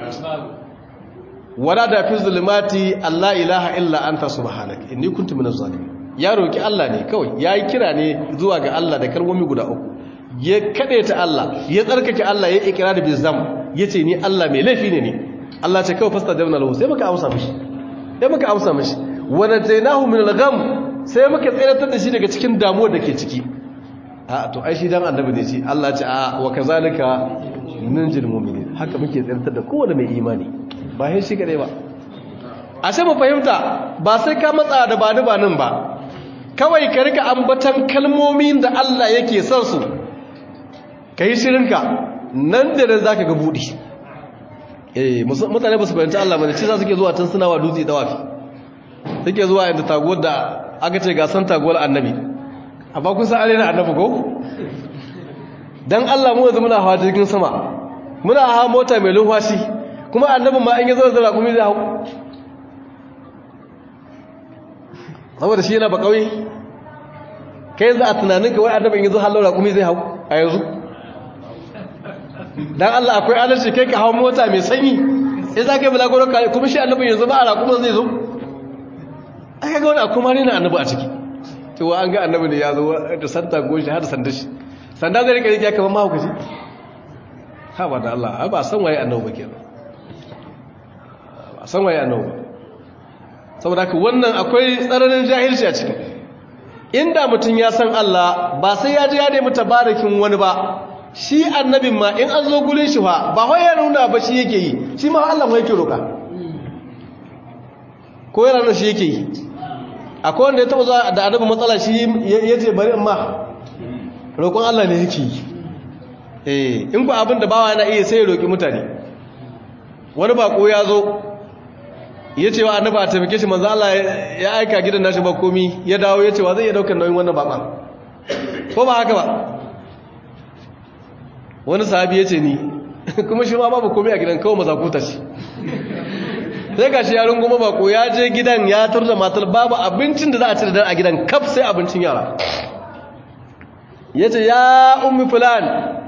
wala da fi zulumati Allah ilaha illa anta subhanaka inni kuntu minaz zalimin ya roki Allah ne kawai yayi kira ne zuwa ga Allah da kalmomi guda uku ya kade ta Allah ya tsarkake Allah ya ikrari bi zam yace ni Allah mai laifi ne Allah ce kawai fastadabna lahu sai muka amsa mishi wa natainahu min al-gham sai muka tsiratar da shi daga cikin damuwar da ke ciki a to ai shi dan annabi ne shi Allah ce a wa kazalika nunjil mu'minin haka muke tsiratar da kowanne mai imani ba hin shi gare ba ashe mu fahimta ba sai ka matsa da bani banin ba kawai ka rika ambatan kalmomin da Allah yake son su kai shirinka nan da nan zaka ga budi mutane ba su fahimta Allah bane ci za su ke zuwa tun suna wa dutse dawafi suke zuwa inda taguwar da aka ce ga san taguwar annabi amma kun san arena annabi ko dan Allah mu yanzu muna hawa jirgin sama muna hawa mota mai lumfashi kuma annabin ma in yazo da raƙumi zai hau saboda shi yana ba kauye kai yanzu a tunaninka wai annabin yazo hallo raƙumi zai hau a yanzu dan Allah akwai adalci kai ka hawa mota mai sanyi sai za ka yi bulagoro ka kuma shi annabin yanzu ba a raƙumin zai zo ai kaga wani akuma ne na annabi a ciki to an ga annabi ne ya zo da santa goshi har da sanda shi sanda zai rike rike kamar mahaukaci ha ba da Allah ba san waye annabi ba kenan san waye annabi saboda haka wannan akwai tsaranin jahilci a ciki inda mutum ya san Allah ba sai ya je ya nemi tabarakin wani ba shi annabin ma in an zo gurin shi fa ba wai ya nuna ba shi yake yi shi ma Allah ma yake roka ko yana nuna shi yake yi akwai wanda ya taba zuwa da annabi matsala shi yace bari in ma roƙon Allah ne yake yi in ku abin da bawa yana iya sai ya roki mutane wani bako ya zo ya ce wa annaba a taimake shi manzo Allah ya aika gidan nashi ba komi ya dawo ya ce wa zai iya daukar nauyin wannan baban ko ba haka ba wani sahabi ya ce ni kuma shi ma babu komi a gidan kawai mazakuta shi sai ga shi yaron goma bako ya je gidan ya turda matar babu abincin da za a ci da a gidan kaf sai abincin yara ya ce ya ummi fulan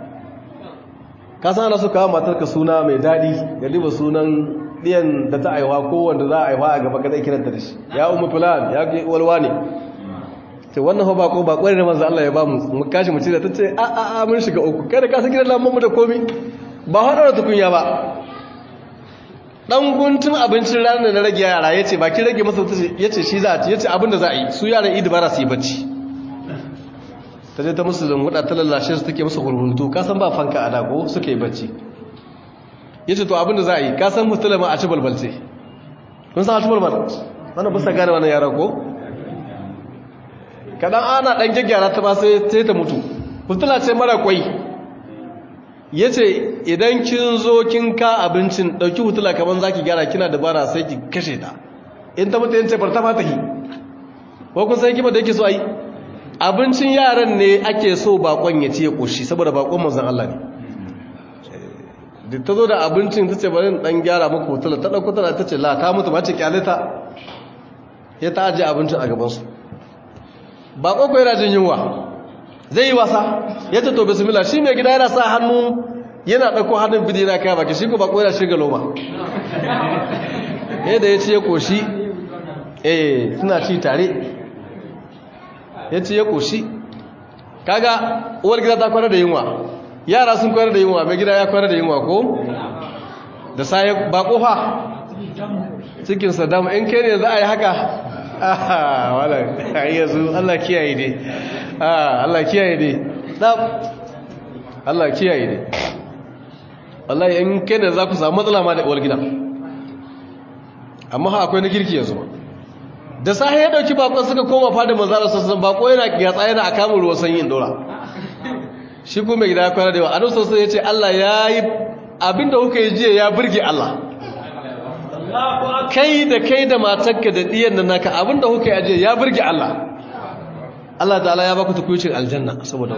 ka san ana so kawo matarka suna mai daɗi ga liba sunan ɗiyan da ta aiwa ko wanda za a aiwa a gaba kadai kiranta da shi ya ummi fulan ya ke walwa ne ce wannan fa bako bako ne manzo Allah ya ba mu kashi mu ci da tace a mun shiga uku kada ka san gidan lamban mu da komi ba hada da tukunya ba dan guntun abincin ranar da na rage yara yace ba ki rage masa yace shi za a ci yace abin da za a yi su yaran idi bara su yi bacci ta je ta musu zunguda ta lallashe su take musu hurhuntu ka san ba fanka a dago suka yi bacci yace to abin da za a yi ka san musulma a ci balbalce kun san a ci balbal wannan bisa gane wannan yara ko kadan ana dan gyaggyara ta ba sai ta mutu mutula ce mara kwai yace idan kin zo kin ka abincin dauki hutula kaman zaki gyara kina dabara sai ki kashe ta in ta mutu yace bar ta fata hi ko kun sai kima da yake so ai abincin yaran ne ake so bakon ya ci ya koshi saboda bakon manzon Allah ne da ta zo da abincin tace bari dan gyara maka hutula ta dauko ta tace la ta mutu ba ce kyale ta ya ta aje abincin a gaban su bako ko yana jin yunwa zai yi wasa ya ce to bismillah shi mai gida yana sa hannu yana ɗauko hannun bidi yana kaya baki shi ko bako yana shirga loma yadda ya ce ya koshi suna ci tare ya ce ya koshi kaga uwar gida ta kwana da yunwa yara sun kwana da yunwa mai gida ya kwana da yunwa ko da saye bako fa cikinsa dama in kai ne za a yi haka wala yanzu Allah kiyaye ne Allah kiyaye ne Allah kiyaye ne wallahi in kai da za ku samu matsala ma da uwar gida amma ha akwai na girki yanzu da sahi ya dauki bakon suka koma fada manzara sassan bako yana yatsa yana a kamun ruwan sanyin dora shi kuma gida ya kwana da yawa annabi sosai ya ce Allah ya yi abinda kuka yi jiya ya burge Allah kai da matarka da diyan nan naka abinda kuka yi ajiye ya burge Allah Allah ta'ala ya baku tukucin aljanna saboda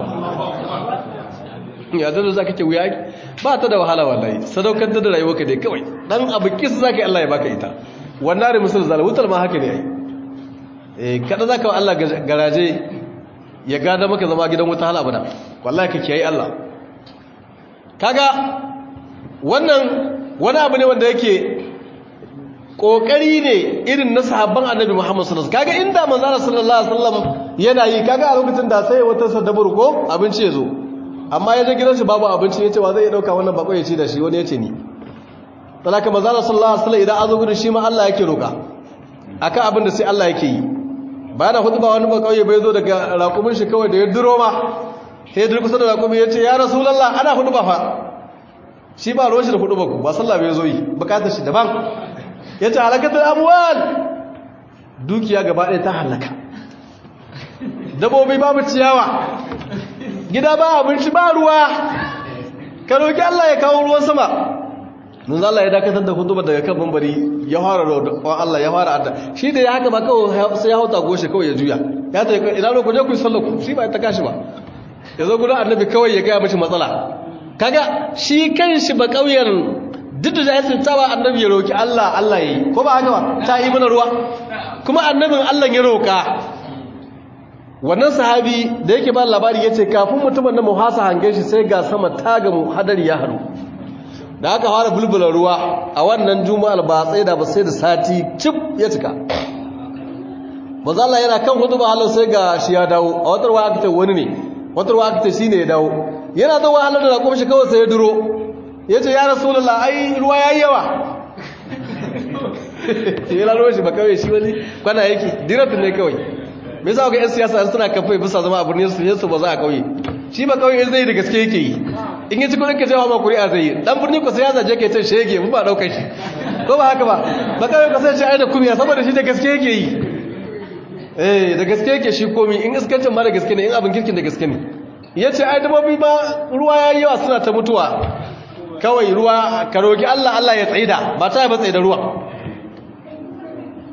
ya zama zaka ce wuya ba ta da wahala wallahi sadaukar da rayuwarka dai kawai dan abu kisa zaka yi Allah ya baka ita wannan rai musul zalawutar ma haka ne ai kada zaka wa Allah garaje ya gada maka zama gidan wuta hala abada wallahi ka kiyaye Allah kaga wannan wani abu ne wanda yake kokari ne irin na sahabban annabi Muhammad sallallahu alaihi wasallam kaga inda manzo sallallahu alaihi wasallam yana yi kaga a lokacin da sai wata sadabur ko abinci yazo amma yaje gidansa babu abinci yace wa zai dauka wannan bako ya ci da shi wani yace ni talaka manzo sallallahu alaihi wasallam idan azo gurin shi ma Allah yake roka akan abin da sai Allah yake yi bayan hutuba wani bako ya bai zo daga raƙumin shi kawai da ya duro ma sai duk kusa da raƙumi yace ya rasulullah ana hutuba fa shi ba ruwan shi da hutuba ku ba sallah bai zo yi bukatar shi daban ya ce halakatar abuwan dukiya gaba ɗaya ta halaka dabobi babu ciyawa gida ba abinci ba ruwa ka roƙi Allah ya kawo ruwan sama nun Allah ya dakatar da hutuba daga kan bambari ya fara roƙon Allah ya fara adda shi da ya haka ba kawai sai ya hauta goshe kawai ya juya ya ta ina roƙo je ku sallar ku shi ba ta kashi ba ya zo gudan annabi kawai ya gaya mashi matsala kaga shi kan shi ba ƙauyen duk da jahilcin ta ba annabi ya roki Allah Allah yi ko ba haka ba ta yi mana ruwa kuma annabin Allah ya roka wannan sahabi da yake ba labari yace kafin mutumin na muhasa hange shi sai ga sama ta ga mu hadari ya haru da aka fara bulbula ruwa a wannan juma'ar ba sai da sati cip ya cika manzo Allah yana kan hutuba halin sai ga shi ya dawo a watar wa aka ce wani ne watar wa aka ce shine ya dawo yana zuwa halin da kuma shi kawai sai ya duro ya ce ya rasulullah ai ruwa ya yi yawa ya lalo shi ba kawai shi wani kwana yake diratun ne kawai me yasa ga yan siyasa suna kafai bisa zama a birnin su ba za a kauye shi ba kauye zai da gaske yake yi in yi ci kudin ka jawa ma kuri'a zai yi dan birni ku siyasa je ke ce shege mu ba daukar shi ko ba haka ba kauye ka sai ce ai da kumiya saboda shi da gaske yake yi da gaske yake shi komi in iskancin ma da gaske ne in abin kirkin da gaske ne yace ai dabobi ba ruwa yayi yawa suna ta mutuwa kawai ruwa ka roki Allah Allah ya tsaida ba ta ba tsaida ruwa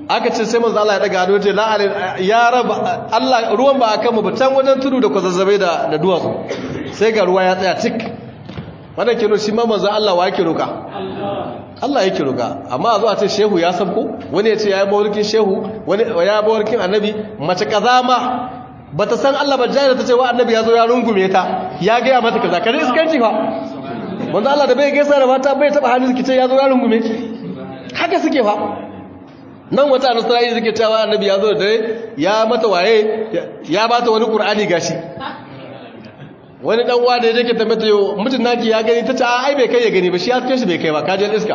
aka ce sai manzo Allah ya daga hannu ce la ya rab Allah ruwan ba akan mu ba can wajen tudu da kwazazzabe da duwatsu sai ga ruwa ya tsaya tik wannan kino shi ma manzo Allah wa yake roka Allah yake roka amma a zo a ce shehu ya sabko wani ya ce ya yi mawarkin shehu wani ya mawarkin annabi mace kazama bata san Allah ba jahila ta ce wa annabi ya zo ya rungume ta ya ga ya mata kaza kare iskanci fa manzo Allah da bai gaisa da mata bai taba hannu kice ya zo ya rungume ki haka suke fa nan wata Nasrani suke cewa annabi ya zo da dare ya mata waye ya bata wani Qur'ani gashi wani dan uwa da yake tambata yo mutun naki ya gani tace ai bai kai ya gani ba shi ya kai shi bai kai ba kaje iska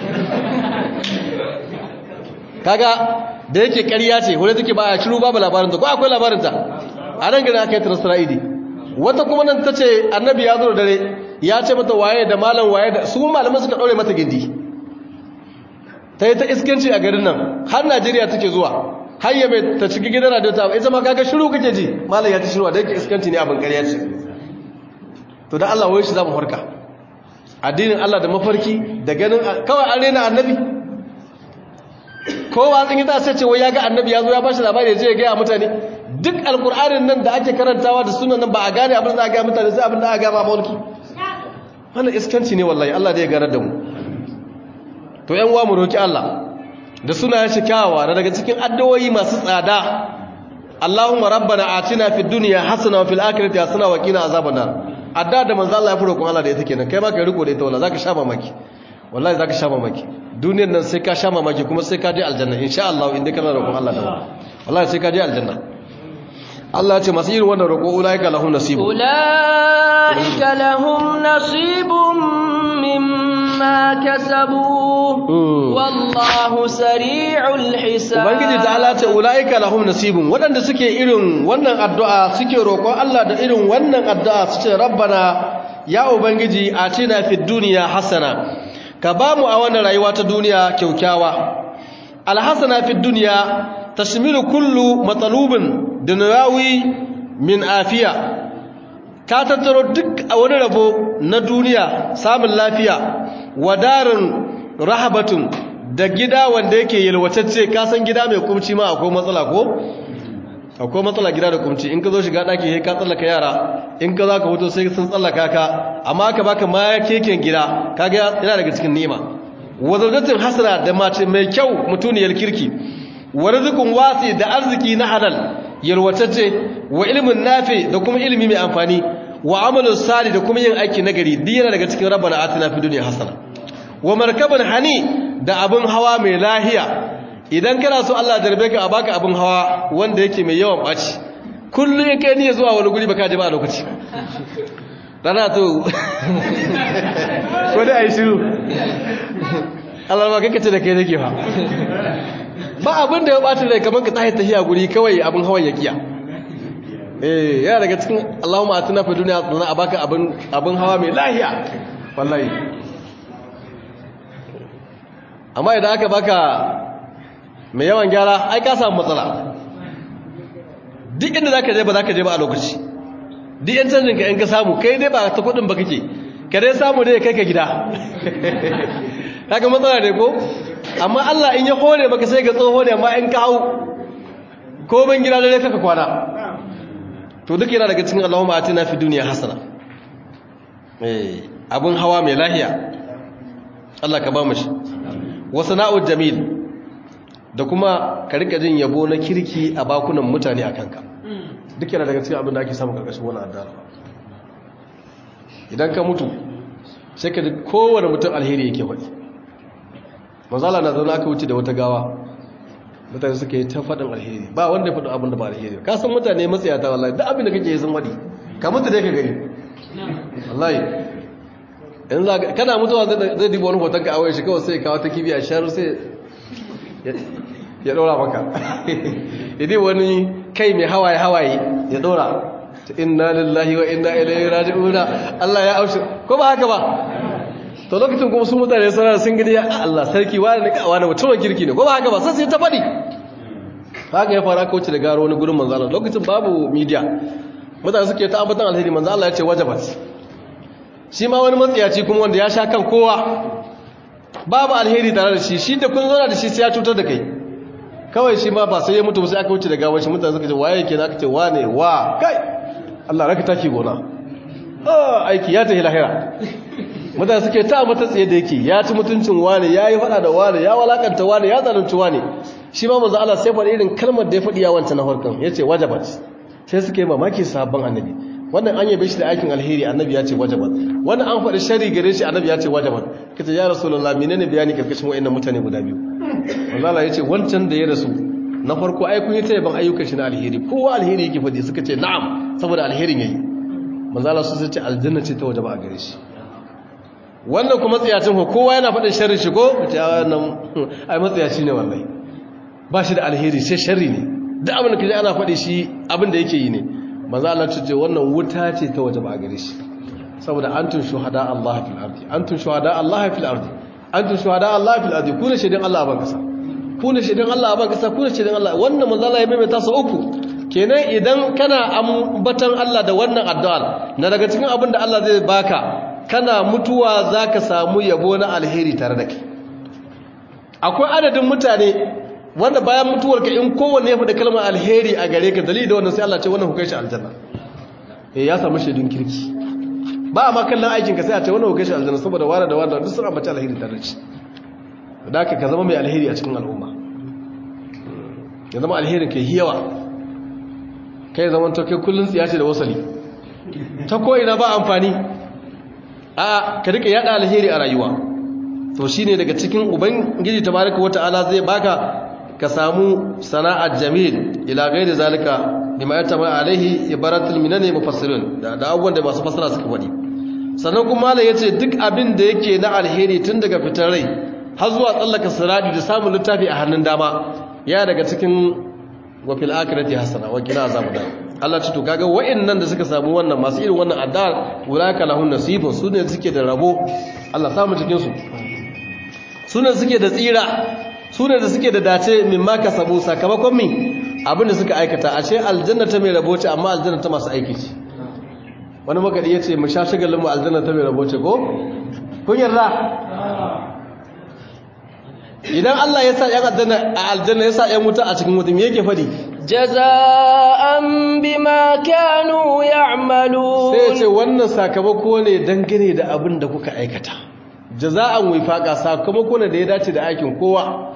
kaga da yake ƙarya ce wanda take ba shiru babu labarin ta ko akwai labarin ta a nan gina aka yi Nasrani wata kuma nan tace annabi ya zo da dare ya ce mata waye da malam waye da su malaman suka daure mata gindi ta yi ta iskanci a garin nan har Najeriya take zuwa har yabe ta ciki gidan radio ta ita ma kaga shiru kake ji malam ya ta shiru da yake iskanci ne abin ƙarya ce to da Allah wai shi zamu farka addinin Allah da mafarki da ganin kawai an rena annabi kowa tsin ita sai ce wai ya ga annabi ya zo ya bashi labari ya je ya ga mutane duk alqur'anin nan da ake karantawa da sunan nan ba a gane abin da aka ga mutane sai abin da aka ga ba mulki wannan iskanci ne wallahi Allah da ya garar da mu to yan uwa mu roki Allah da sunayen shi kyawawa daga cikin addu'o'i masu tsada Allahumma rabbana atina fid dunya hasana wa fil akhirati hasana wa qina azaban nar adda da manzo Allah ya furo kun Allah da ita kenan kai ma kai riko da ita wallahi zaka sha mamaki wallahi zaka sha mamaki duniyar nan sai ka sha mamaki kuma sai ka je aljanna insha Allah inda kana roƙon Allah da wallahi sai ka je aljanna Allah ya ce masu irin wannan roƙo ulaika lahum nasibun mimma kasabu wallahu sari'ul hisab ubangiji ta'ala ce ulaika lahum nasibun wadanda suke irin wannan addu'a suke roƙon Allah da irin wannan addu'a su ce rabbana ya ubangiji atina fid dunya hasana ka bamu a wannan rayuwa ta duniya kyaukyawa alhasana fid dunya tashmilu kullu matalubin dunyawi min afiya ka tattaro duk a wani rabo na duniya samun lafiya wadarin rahabatun da gida wanda yake yalwatacce ka san gida mai kumci ma akwai matsala ko akwai matsala gida da kumci in ka zo shiga daki sai ka tsallaka yara in ka zaka fito sai sun tsallaka ka amma ka baka ma keken gida kaga yana daga cikin ni'ima wazaujatin hasana da mace mai kyau mutuniyar kirki warzikun wasi da arziki na halal yalwatacce wa ilmin nafi da kuma ilimi mai amfani wa amalin sali da kuma yin aiki nagari duk yana daga cikin rabbana atina fid dunya hasana wa markaban hani da abin hawa mai lahiya idan kana so Allah ya jarbe ka a baka abin hawa wanda yake mai yawan baci kullum in kai ne zuwa wani guri baka je ba a lokaci dana to ko da ai shiru Allah ba kake ce da kai nake fa ba abin da ya bata rai kamar ka tahi tahiya guri kawai abin hawan ya kiya yana daga cikin Allahumma atina fid dunya hasana a baka abin hawa mai lahiya wallahi amma idan aka baka mai yawan gyara ai ka samu matsala duk inda zaka je ba zaka je ba a lokaci duk yan canjin ka in ka samu kai dai ba ta kudin ba kake ka dai samu dai kai ka gida kaga matsala ne ko amma Allah in ya hore maka sai ga tsoho ne amma in ka hau ko ban gida dai kaka kwana to duk yana daga cikin Allahumma atina fid dunya hasana abun hawa mai lahiya Allah ka ba mu shi wa sana'ul jamil da kuma ka rika jin yabo na kirki a bakunan mutane akan ka duk yana daga cikin abin da ake samu karkashin wannan addu'a idan ka mutu sai ka ji kowane mutum alheri yake faɗi manzala na zaune aka wuce da wata gawa mutane suka yi ta faɗin alheri ba wanda ya faɗin abin da ba alheri ka san mutane matsayata wallahi duk abin da kake yi sun waɗi ka mutu dai ka gani wallahi in za kana mutuwa zai diba wani hoton ka awai shi kawai sai kawo ta kibiya sharu sai ya ɗora maka ya diba wani kai mai hawaye ya ɗora ta inna lillahi wa inna ilaihi raji'una Allah ya aushi ko ba haka ba to lokacin kuma su mutane sun gani ya Allah sarki wani ne wani mutumin kirki ne ko ba haka ba sai ta faɗi haka ya fara kauce da garo wani gurin manzo Allah lokacin babu media mutane suke ta ambatan alheri manzo Allah ya ce wajabat shi ma wani matsiyaci kuma wanda ya sha kan kowa babu alheri tare da shi da kun zauna da shi sai ya cutar da kai kawai shi ma ba sai ya mutu sai aka wuce da gawar shi mutane suka ce waye kenan aka ce wane wa kai Allah raka taki gona aiki ya tafi lahira mutane suke ta mata tsaye da yake ya ci mutuncin wane ya yi fada da wane ya walakanta wane ya zalunci wane shi ma manzo Allah sai faɗi irin kalmar da ya faɗi ya wancan na farkon yace wajabat sai suka yi mamaki sahabban annabi wannan an yabe shi da aikin alheri annabi ya ce wajabat wannan an faɗi shari gare shi annabi ya ce wajabat kace ya rasulullah menene bayani karkashin wayannan mutane guda biyu manzo Allah yace wancan da ya rasu na farko ai kun yi ta yaban ayyukan shi na alheri kowa alheri yake faɗi suka ce na'am saboda alherin yayi manzo Allah sai ce aljanna ce ta wajaba a gare shi wannan kuma tsiyacin ko kowa yana faɗin sharri shi ko kace wannan ai matsayaci ne wallahi ba shi da alheri sai sharri ne duk abin da kaje ana faɗi shi abin da yake yi ne manzo Allah ce wannan wuta ce ta wajaba a gare shi saboda antum shuhada Allah fil ardi antum shuhada Allah fil ardi antum shuhada Allah fil ardi kuna shaidan Allah a ban kasa kuna shaidan Allah a ban kasa kuna shaidan Allah wannan manzo Allah ya maimaita su uku kenan idan kana ambatan Allah da wannan addu'a na daga cikin abin da Allah zai baka kana mutuwa zaka samu yabo na alheri tare da kai akwai adadin mutane wanda bayan mutuwar ka in kowanne ya faɗa kalmar alheri a gare ka dalili da wannan sai Allah ce wannan hukai shi aljanna ya samu shaidun kirki ba ma kallon aikin ka sai a ce wannan hukai shi aljanna saboda wani da wani duk sun ambaci alheri tare da shi da ka zama mai alheri a cikin al'umma ya zama alherin kai hiyawa kai zaman to kai kullun tsiya ce da wasali ta ko'ina ba amfani a ka rika yada alheri a rayuwa to shine daga cikin ubangiji tabaraka wata'ala zai baka ka samu sana'ar jamil ila gairi zalika bima yatama alaihi ibaratul minani mufassirun da abubuwan da masu fasara suka faɗi sannan kuma malai yace duk abin da yake na alheri tun daga fitar rai har zuwa tsallaka sirati da samun littafi a hannun dama ya daga cikin wa fil akhirati hasana wa qina azabu nar Allah ce to kaga wa'annan da suka samu wannan masu irin wannan addu'a ulaka lahun nasibun sune suke da rabo Allah samu cikin su sune suke da tsira sune da suke da dace mimma kasabu sakamakon mi abinda suka aikata ashe aljanna ta mai rabo ce amma aljanna ta masu aiki ce wani makadi yace mu sha shagalin mu aljanna ta mai rabo ce ko kun yarda idan Allah ya sa ‘yan aljanna ya sa ‘yan wuta a cikin wuta me yake fadi jaza'an bima kanu ya'malu sai ya ce wannan sakamako ne dangane da abin da kuka aikata jaza'an wifaqa sakamako ne da ya dace da aikin kowa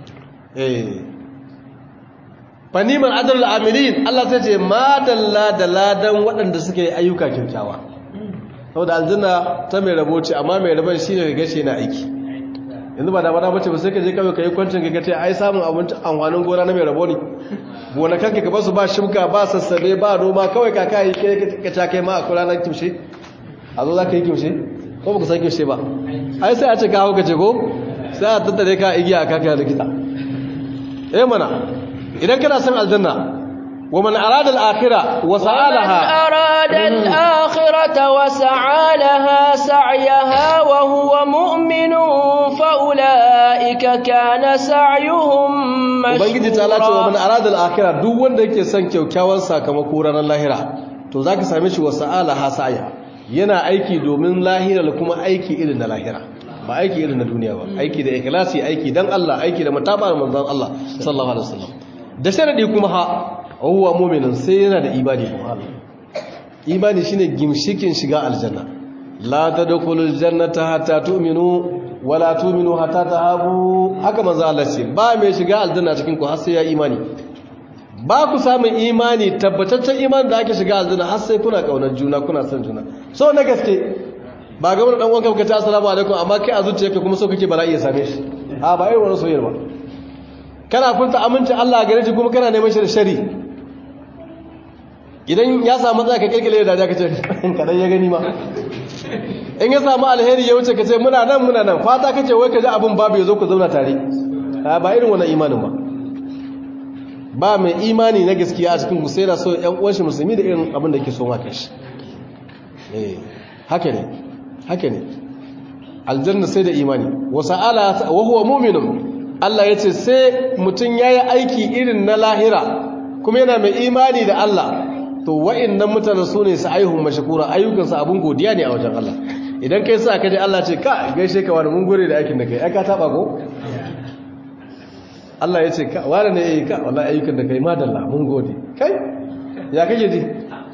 faniman adalul amilin Allah sai ce madalla da ladan waɗanda suke ayyuka kyakkyawa saboda aljanna ta mai rabo ce amma mai rabon shine ga gashi na aiki yanzu ba da bada bace ba sai ka je kawai ka yi kwancin ka ce ai samun abinci amfanin gona na mai rabo ne gonakan ka ba su ba shimka ba sassabe ba noma kawai kaka yi ka ta kai ma a kula na kimshe a zo za ka yi kimshe ko ba ka san kimshe ba ai sai a ce ka hau ka ce ko sai a tattare ka igiya a kaka likita mana idan kana son aljanna ومن أراد الآخرة وسعى لها ومن أراد الآخرة وسعى لها سعيها وهو مؤمن فأولئك كان سعيهم مشكورا ubangiji ta lati wa man arada al-akhirah duk wanda yake son kyakkyawan sakamako ranar lahira to zaka same shi wa sa'ala hasaya yana aiki domin lahira kuma aiki irin na lahira ba aiki irin na duniya ba aiki da ikhlasi aiki dan Allah aiki da mutabar manzon Allah sallallahu alaihi wasallam da sharadi kuma huwa mu'minun sai yana da imani kuma Allah imani shine gimshikin shiga aljanna la tadkhulul jannata hatta tu'minu wala tu'minu hatta tahabu haka manzo Allah ce ba mai shiga aljanna cikin ku har sai ya imani ba ku samun imani tabbataccen imani da ake shiga aljanna har sai kuna kaunar juna kuna son juna so na gaske ba ga mun dan uwanka ka ta assalamu alaikum amma kai a zuciyarka kuma so kake bala'i ya same shi a ba irin wannan soyayya ba kana furta aminci Allah gare shi kuma kana neman shi da shari idan ya samu matsaya ka kirkire da dariya ka ce kadan ya gani ma in ya samu alheri ya wuce ka ce muna nan fata ka ce wai ka ji abin babu ya zo ku zauna tare ba irin wannan imanin ba mai imani na gaskiya a cikin ku sai da so ƴan uwan shi musulmi da irin abin da yake so maka shi haka ne aljanna sai da imani wa sa'ala wa huwa mu'minun Allah yace sai mutun yayi aiki irin na lahira kuma yana mai imani da Allah to wa'annan mutanen su ne sa'ihun mashkura ayyukansu abun godiya ne a wajen Allah idan kai sa ka je Allah ce ka gaishe ka wani mun gode da aikin da kai ai ka taba ko Allah ya ce wani ne yayi ka wallahi ayyukan da kai madalla mun gode kai ya kake ji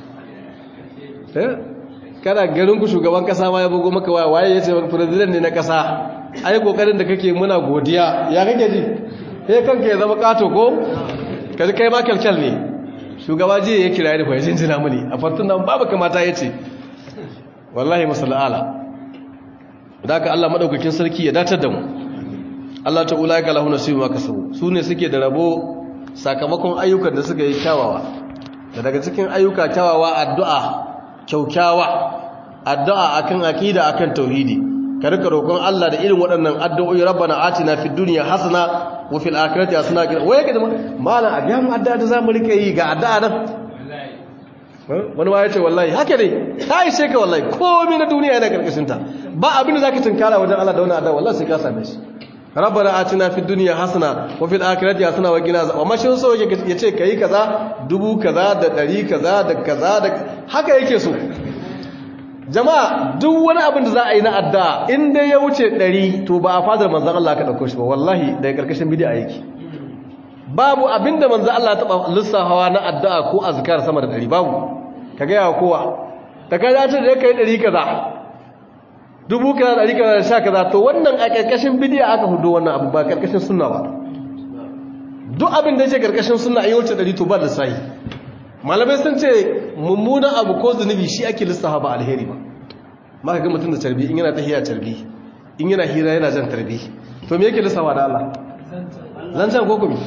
kana garin ku shugaban kasa ma ya bugo maka waye ya ce president ne na kasa ai kokarin da kake muna godiya ya kake ji sai kanka ya zama kato ko kaji kai ma kalkal ne shugaba ji ya kira ni fa jinjina muni a fartun nan babu kamata yace wallahi masallala daka Allah madaukakin sarki ya datar da mu Allah ta ulaika lahu nasibu ma kasabu sune suke da rabo sakamakon ayyukan da suka yi kyawawa da daga cikin ayyuka kyawawa addu'a kyaukyawa addu'a akan aqida akan tauhidi ka rika roƙon Allah da irin waɗannan addu'o'i rabbana atina fid dunya hasana wa fil akhirati hasana waye kaje mallan a ga mu addu'a da zamu rike yi ga addu'a nan wani ma yace wallahi haka ne sai sai ka wallahi komai na duniya yana karkashin ta ba abin da zaka tunkara wajen Allah da wannan addu'a wallahi sai ka same shi rabbana atina fid dunya hasana wa fil akhirati hasana wa qina azab amma shi so yace kai kaza dubu kaza da 100 kaza da kaza da haka yake so jama'a duk wani abin da za a yi na addu'a in dai ya wuce 100 to ba a fadar manzon Allah ka dauko shi ba wallahi daga karkashin bid'a yake babu abinda manzon Allah ya taba lissafawa na addu'a ko azkar sama da 100 babu kaga yawa kowa ta kaza ce da kai 100 kaza dubu kaza 100 kaza sha kaza to wannan a karkashin bid'a aka hudo wannan abu ba karkashin sunna ba duk abin da yake karkashin sunna in wuce 100 to ba da sahi malamai sun ce mummunan abu ko zunubi shi ake lissafa ba alheri ba ma ka ga mutum da tarbi in yana tahiya tarbi in yana hira yana jan tarbi to me yake lissafa da Allah zancan ko kuma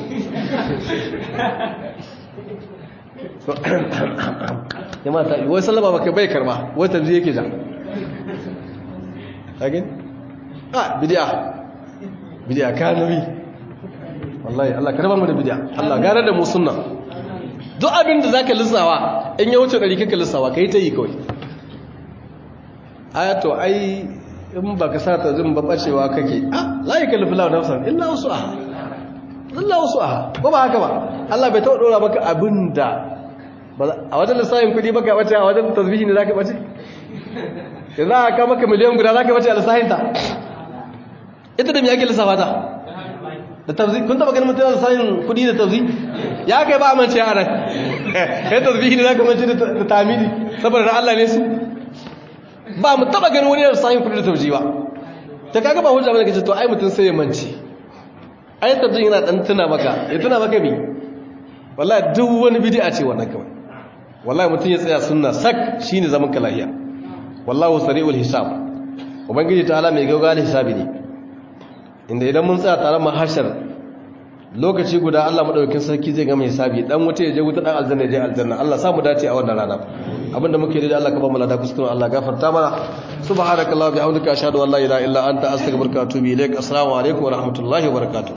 jama'a ta wai sallama baka bai karba wai tarbi yake ja kagin bid'a kanawi wallahi Allah ka raba mu da bid'a Allah gare da mu sunna duk abin da za ka lissawa in ya wuce ɗari kaka lissawa ka yi ta yi kawai ayato ai in ba ka sa ta zin baɓacewa kake layi ka lufi lawa nafsan illa wasu aha ba haka ba Allah bai taɓa ɗora maka abin da a wajen lissafin kuɗi baka ɓace a wajen tasbihi ne za ka ɓace da za a kama ka miliyan guda za ka ɓace a lissafinta ita da mai ake lissafa ta da tafzi kun taba ganin mutum da sanin kudi da tafzi ya kai ba amince a nan kai tafzihi ne zaka mance da tamidi saboda na Allah ne su ba mu taba ganin wani da sanin kudi da tafzi ba ta kaga ba hujja bane kace to ai mutum sai ya mance ai tafzi yana dan tuna maka ya tuna maka me wallahi duk wani bid'a ce wannan kawai wallahi mutum ya tsaya sunna sak shine zaman kalahiya wallahu sari'ul hisab ubangiji ta'ala mai gaugawa hisabi ne inda idan mun tsaya tare mahashar lokaci guda Allah madaukakin sarki zai gama hisabi dan wuta ya je wuta dan aljanna ya je aljanna Allah sa mu dace a wannan rana abinda muke da Allah ka ba mu lada kuskure Allah gafarta mana subhanakallahumma bihamdika ashhadu an la ilaha illa anta astaghfiruka wa atubu ilaik assalamu alaikum wa rahmatullahi wa barakatuh